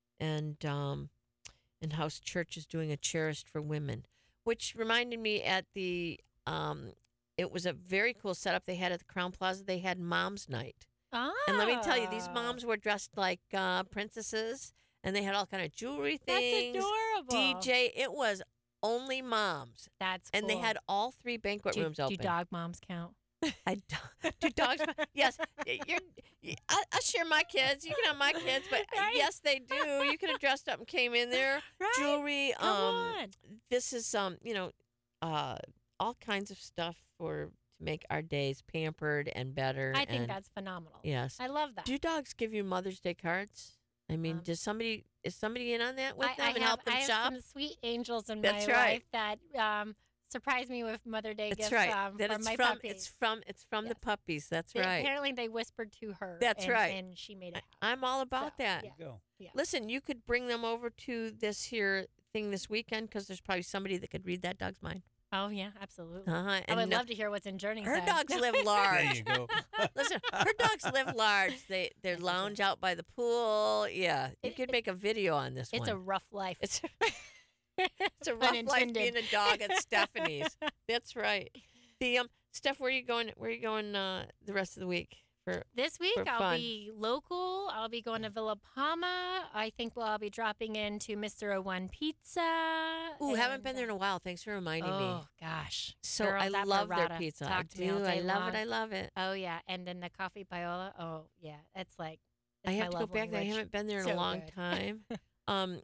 Speaker 2: and um, and House Church is doing a Cherished for Women, which reminded me at the um, it was a very cool setup they had at the Crown Plaza. They had Mom's Night.
Speaker 3: Ah.
Speaker 2: And let me tell you, these moms were dressed like uh, princesses, and they had all kind of jewelry things.
Speaker 3: That's adorable.
Speaker 2: D J, it was only moms.
Speaker 3: That's
Speaker 2: And they
Speaker 3: cool.
Speaker 2: had all three banquet
Speaker 3: do,
Speaker 2: rooms
Speaker 3: do
Speaker 2: open.
Speaker 3: dog moms count?
Speaker 2: I do, do dogs? Yes. You're, I, I share my kids. You can have my kids, but
Speaker 3: Right?
Speaker 2: yes, they do. You could have dressed up and came in there.
Speaker 3: Right?
Speaker 2: Jewelry.
Speaker 3: Come
Speaker 2: um,
Speaker 3: on.
Speaker 2: This is um, you know, uh, all kinds of stuff for to make our days pampered and better.
Speaker 3: I think
Speaker 2: and,
Speaker 3: that's phenomenal.
Speaker 2: yes.
Speaker 3: I love that.
Speaker 2: Do dogs give you Mother's Day cards? I mean,
Speaker 3: Um,
Speaker 2: does somebody is somebody in on that with
Speaker 3: I,
Speaker 2: them
Speaker 3: I
Speaker 2: and
Speaker 3: have,
Speaker 2: help them
Speaker 3: I have
Speaker 2: shop?
Speaker 3: some sweet angels in
Speaker 2: That's
Speaker 3: my
Speaker 2: right.
Speaker 3: life that um, surprised me with Mother Day
Speaker 2: That's
Speaker 3: gifts
Speaker 2: right.
Speaker 3: um,
Speaker 2: that
Speaker 3: from
Speaker 2: it's
Speaker 3: my
Speaker 2: from
Speaker 3: puppies.
Speaker 2: it's from it's from the
Speaker 3: Yes.
Speaker 2: puppies. That's
Speaker 3: They-
Speaker 2: right.
Speaker 3: Apparently, they whispered to her.
Speaker 2: That's
Speaker 3: and,
Speaker 2: right.
Speaker 3: And she made it happen.
Speaker 2: I'm all about
Speaker 3: So,
Speaker 2: that.
Speaker 3: yeah.
Speaker 1: There you go.
Speaker 3: Yeah.
Speaker 2: Listen, you could bring them over to this here thing this weekend because there's probably somebody that could read that dog's mind.
Speaker 3: Oh yeah, absolutely.
Speaker 2: Uh-huh.
Speaker 3: I
Speaker 2: And
Speaker 3: would
Speaker 2: no-
Speaker 3: love to hear what's in Journey's
Speaker 2: her
Speaker 3: head.
Speaker 2: dogs live
Speaker 1: There
Speaker 2: large.
Speaker 1: you go.
Speaker 2: Listen, her dogs live large. They they
Speaker 3: Yes, they do.
Speaker 2: lounge out by the pool. Yeah, you
Speaker 3: It-
Speaker 2: could
Speaker 3: it-
Speaker 2: make a video on this
Speaker 3: It's
Speaker 2: one.
Speaker 3: a rough life.
Speaker 2: It's it's a rough life
Speaker 3: Unintended.
Speaker 2: being a dog at Stephanie's. That's right. The um, Steph, where are you going? Where are you going uh, the rest of the week? For
Speaker 3: This week
Speaker 2: for
Speaker 3: I'll
Speaker 2: fun.
Speaker 3: be local. I'll be going to Villa Palma. I think we'll, I'll be dropping into Mister O One Pizza.
Speaker 2: ooh, haven't
Speaker 3: and,
Speaker 2: been there in a while. Thanks for reminding me.
Speaker 3: Oh gosh.
Speaker 2: So
Speaker 3: Girl,
Speaker 2: I
Speaker 3: that
Speaker 2: love their
Speaker 3: burrata
Speaker 2: pizza. I
Speaker 3: talked to me all
Speaker 2: do. I
Speaker 3: day
Speaker 2: love
Speaker 3: long.
Speaker 2: it. I love it.
Speaker 3: Oh yeah, and then the coffee paola. Oh yeah, it's like
Speaker 2: I
Speaker 3: it's
Speaker 2: have
Speaker 3: my
Speaker 2: to go
Speaker 3: love
Speaker 2: back there. I
Speaker 3: language.
Speaker 2: haven't been there in
Speaker 3: So
Speaker 2: a long
Speaker 3: good.
Speaker 2: time. um,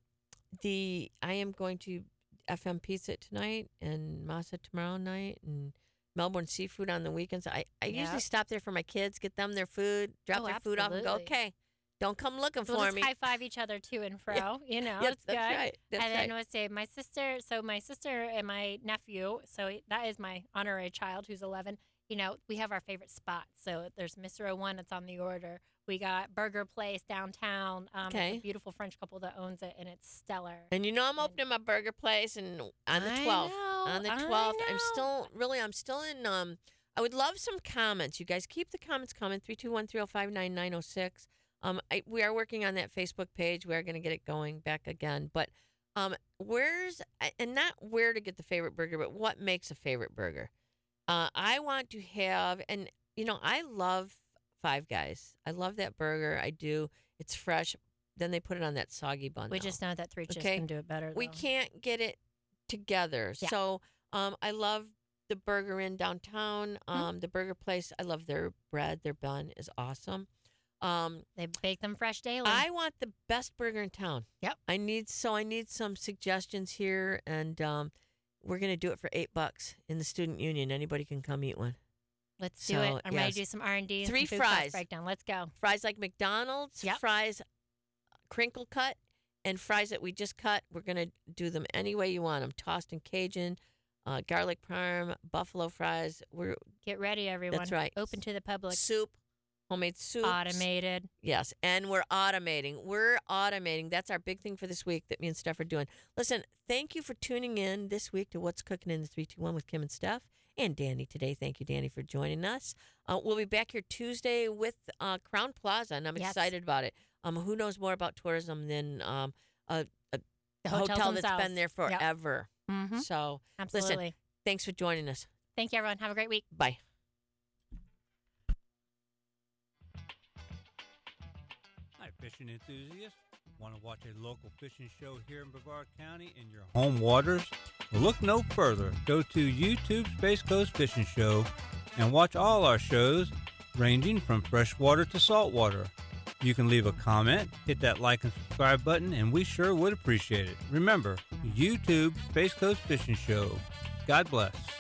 Speaker 2: the I am going to F M Pizza tonight and Masa tomorrow night and Melbourne Seafood on the weekends. I, I usually
Speaker 3: Yep.
Speaker 2: stop there for my kids, get them their food, drop
Speaker 3: Oh,
Speaker 2: their food off, and go.
Speaker 3: absolutely.
Speaker 2: Okay, don't come looking
Speaker 3: We'll
Speaker 2: for
Speaker 3: just
Speaker 2: me.
Speaker 3: high five each other to and fro.
Speaker 2: Yeah.
Speaker 3: You know,
Speaker 2: Yes,
Speaker 3: it's
Speaker 2: that's
Speaker 3: good.
Speaker 2: right. That's
Speaker 3: and
Speaker 2: right.
Speaker 3: then let's say my sister. So my sister and my nephew. So that is my honorary child who's eleven. You know, we have our favorite spots. So there's Mister O One. It's on the order. We got Burger Place downtown. Um, it's
Speaker 2: Okay.
Speaker 3: a beautiful French couple that owns it, and it's stellar.
Speaker 2: And you know I'm
Speaker 3: And-
Speaker 2: opening my burger place and on the
Speaker 3: I
Speaker 2: twelfth.
Speaker 3: know,
Speaker 2: On the
Speaker 3: I
Speaker 2: twelfth. I'm
Speaker 3: know.
Speaker 2: still really I'm still in um I would love some comments. You guys keep the comments coming. three two one, three oh five, nine nine oh six. Um I, we are working on that Facebook page. We are going to get it going back again. But um where's and not where to get the favorite burger, but what makes a favorite burger? Uh I want to have and you know, I love Five Guys. I love that burger. I do. It's fresh. Then they put it on that soggy bun.
Speaker 3: We
Speaker 2: though.
Speaker 3: just know that Three Cheers
Speaker 2: Okay.
Speaker 3: can do it better.
Speaker 2: We
Speaker 3: though.
Speaker 2: can't get it together.
Speaker 3: Yeah.
Speaker 2: So um, I love the Burger Inn downtown.
Speaker 3: Mm-hmm.
Speaker 2: Um, the burger place. I love their bread. Their bun is awesome. Um,
Speaker 3: They bake them fresh daily.
Speaker 2: I want the best burger in town.
Speaker 3: Yep.
Speaker 2: I need so I need some suggestions here, and um, we're gonna do it for eight bucks in the student union. Anybody can come eat one.
Speaker 3: Let's do
Speaker 2: So,
Speaker 3: it. I'm ready
Speaker 2: yes.
Speaker 3: to do some R and D. and
Speaker 2: Three
Speaker 3: some food cost
Speaker 2: fries.
Speaker 3: breakdown. Let's go.
Speaker 2: Fries like McDonald's.
Speaker 3: Yep.
Speaker 2: Fries crinkle cut and fries that we just cut. We're gonna do them any way you want them. Tossed in Cajun, uh, garlic parm, buffalo fries. We're
Speaker 3: Get ready, everyone.
Speaker 2: right.
Speaker 3: Open to the public.
Speaker 2: soup, homemade soup.
Speaker 3: Automated.
Speaker 2: Yes, and we're automating. We're automating. That's our big thing for this week that me and Steph are doing. Listen, thank you for tuning in this week to What's Cooking in the three two one with Kim and Steph and Danny today. Thank you, Danny, for joining us. Uh, we'll be back here Tuesday with uh, Crown Plaza, and I'm
Speaker 3: Yes.
Speaker 2: excited about it. Um, who knows more about tourism than um, a, a
Speaker 3: The
Speaker 2: hotel
Speaker 3: hotels
Speaker 2: that's
Speaker 3: themselves.
Speaker 2: been there
Speaker 3: Yep.
Speaker 2: forever.
Speaker 3: Mm-hmm.
Speaker 2: So
Speaker 3: Absolutely.
Speaker 2: thanks for joining us.
Speaker 3: Thank you, everyone. Have a great week.
Speaker 2: Bye.
Speaker 1: Hi, fishing enthusiasts. Want to watch a local fishing show here in Brevard County in your home waters? Well, look no further. Go to YouTube Space Coast Fishing Show and watch all our shows ranging from freshwater to saltwater. You can leave a comment, hit that like and subscribe button, and we sure would appreciate it. Remember, YouTube Space Coast Fishing Show. God bless.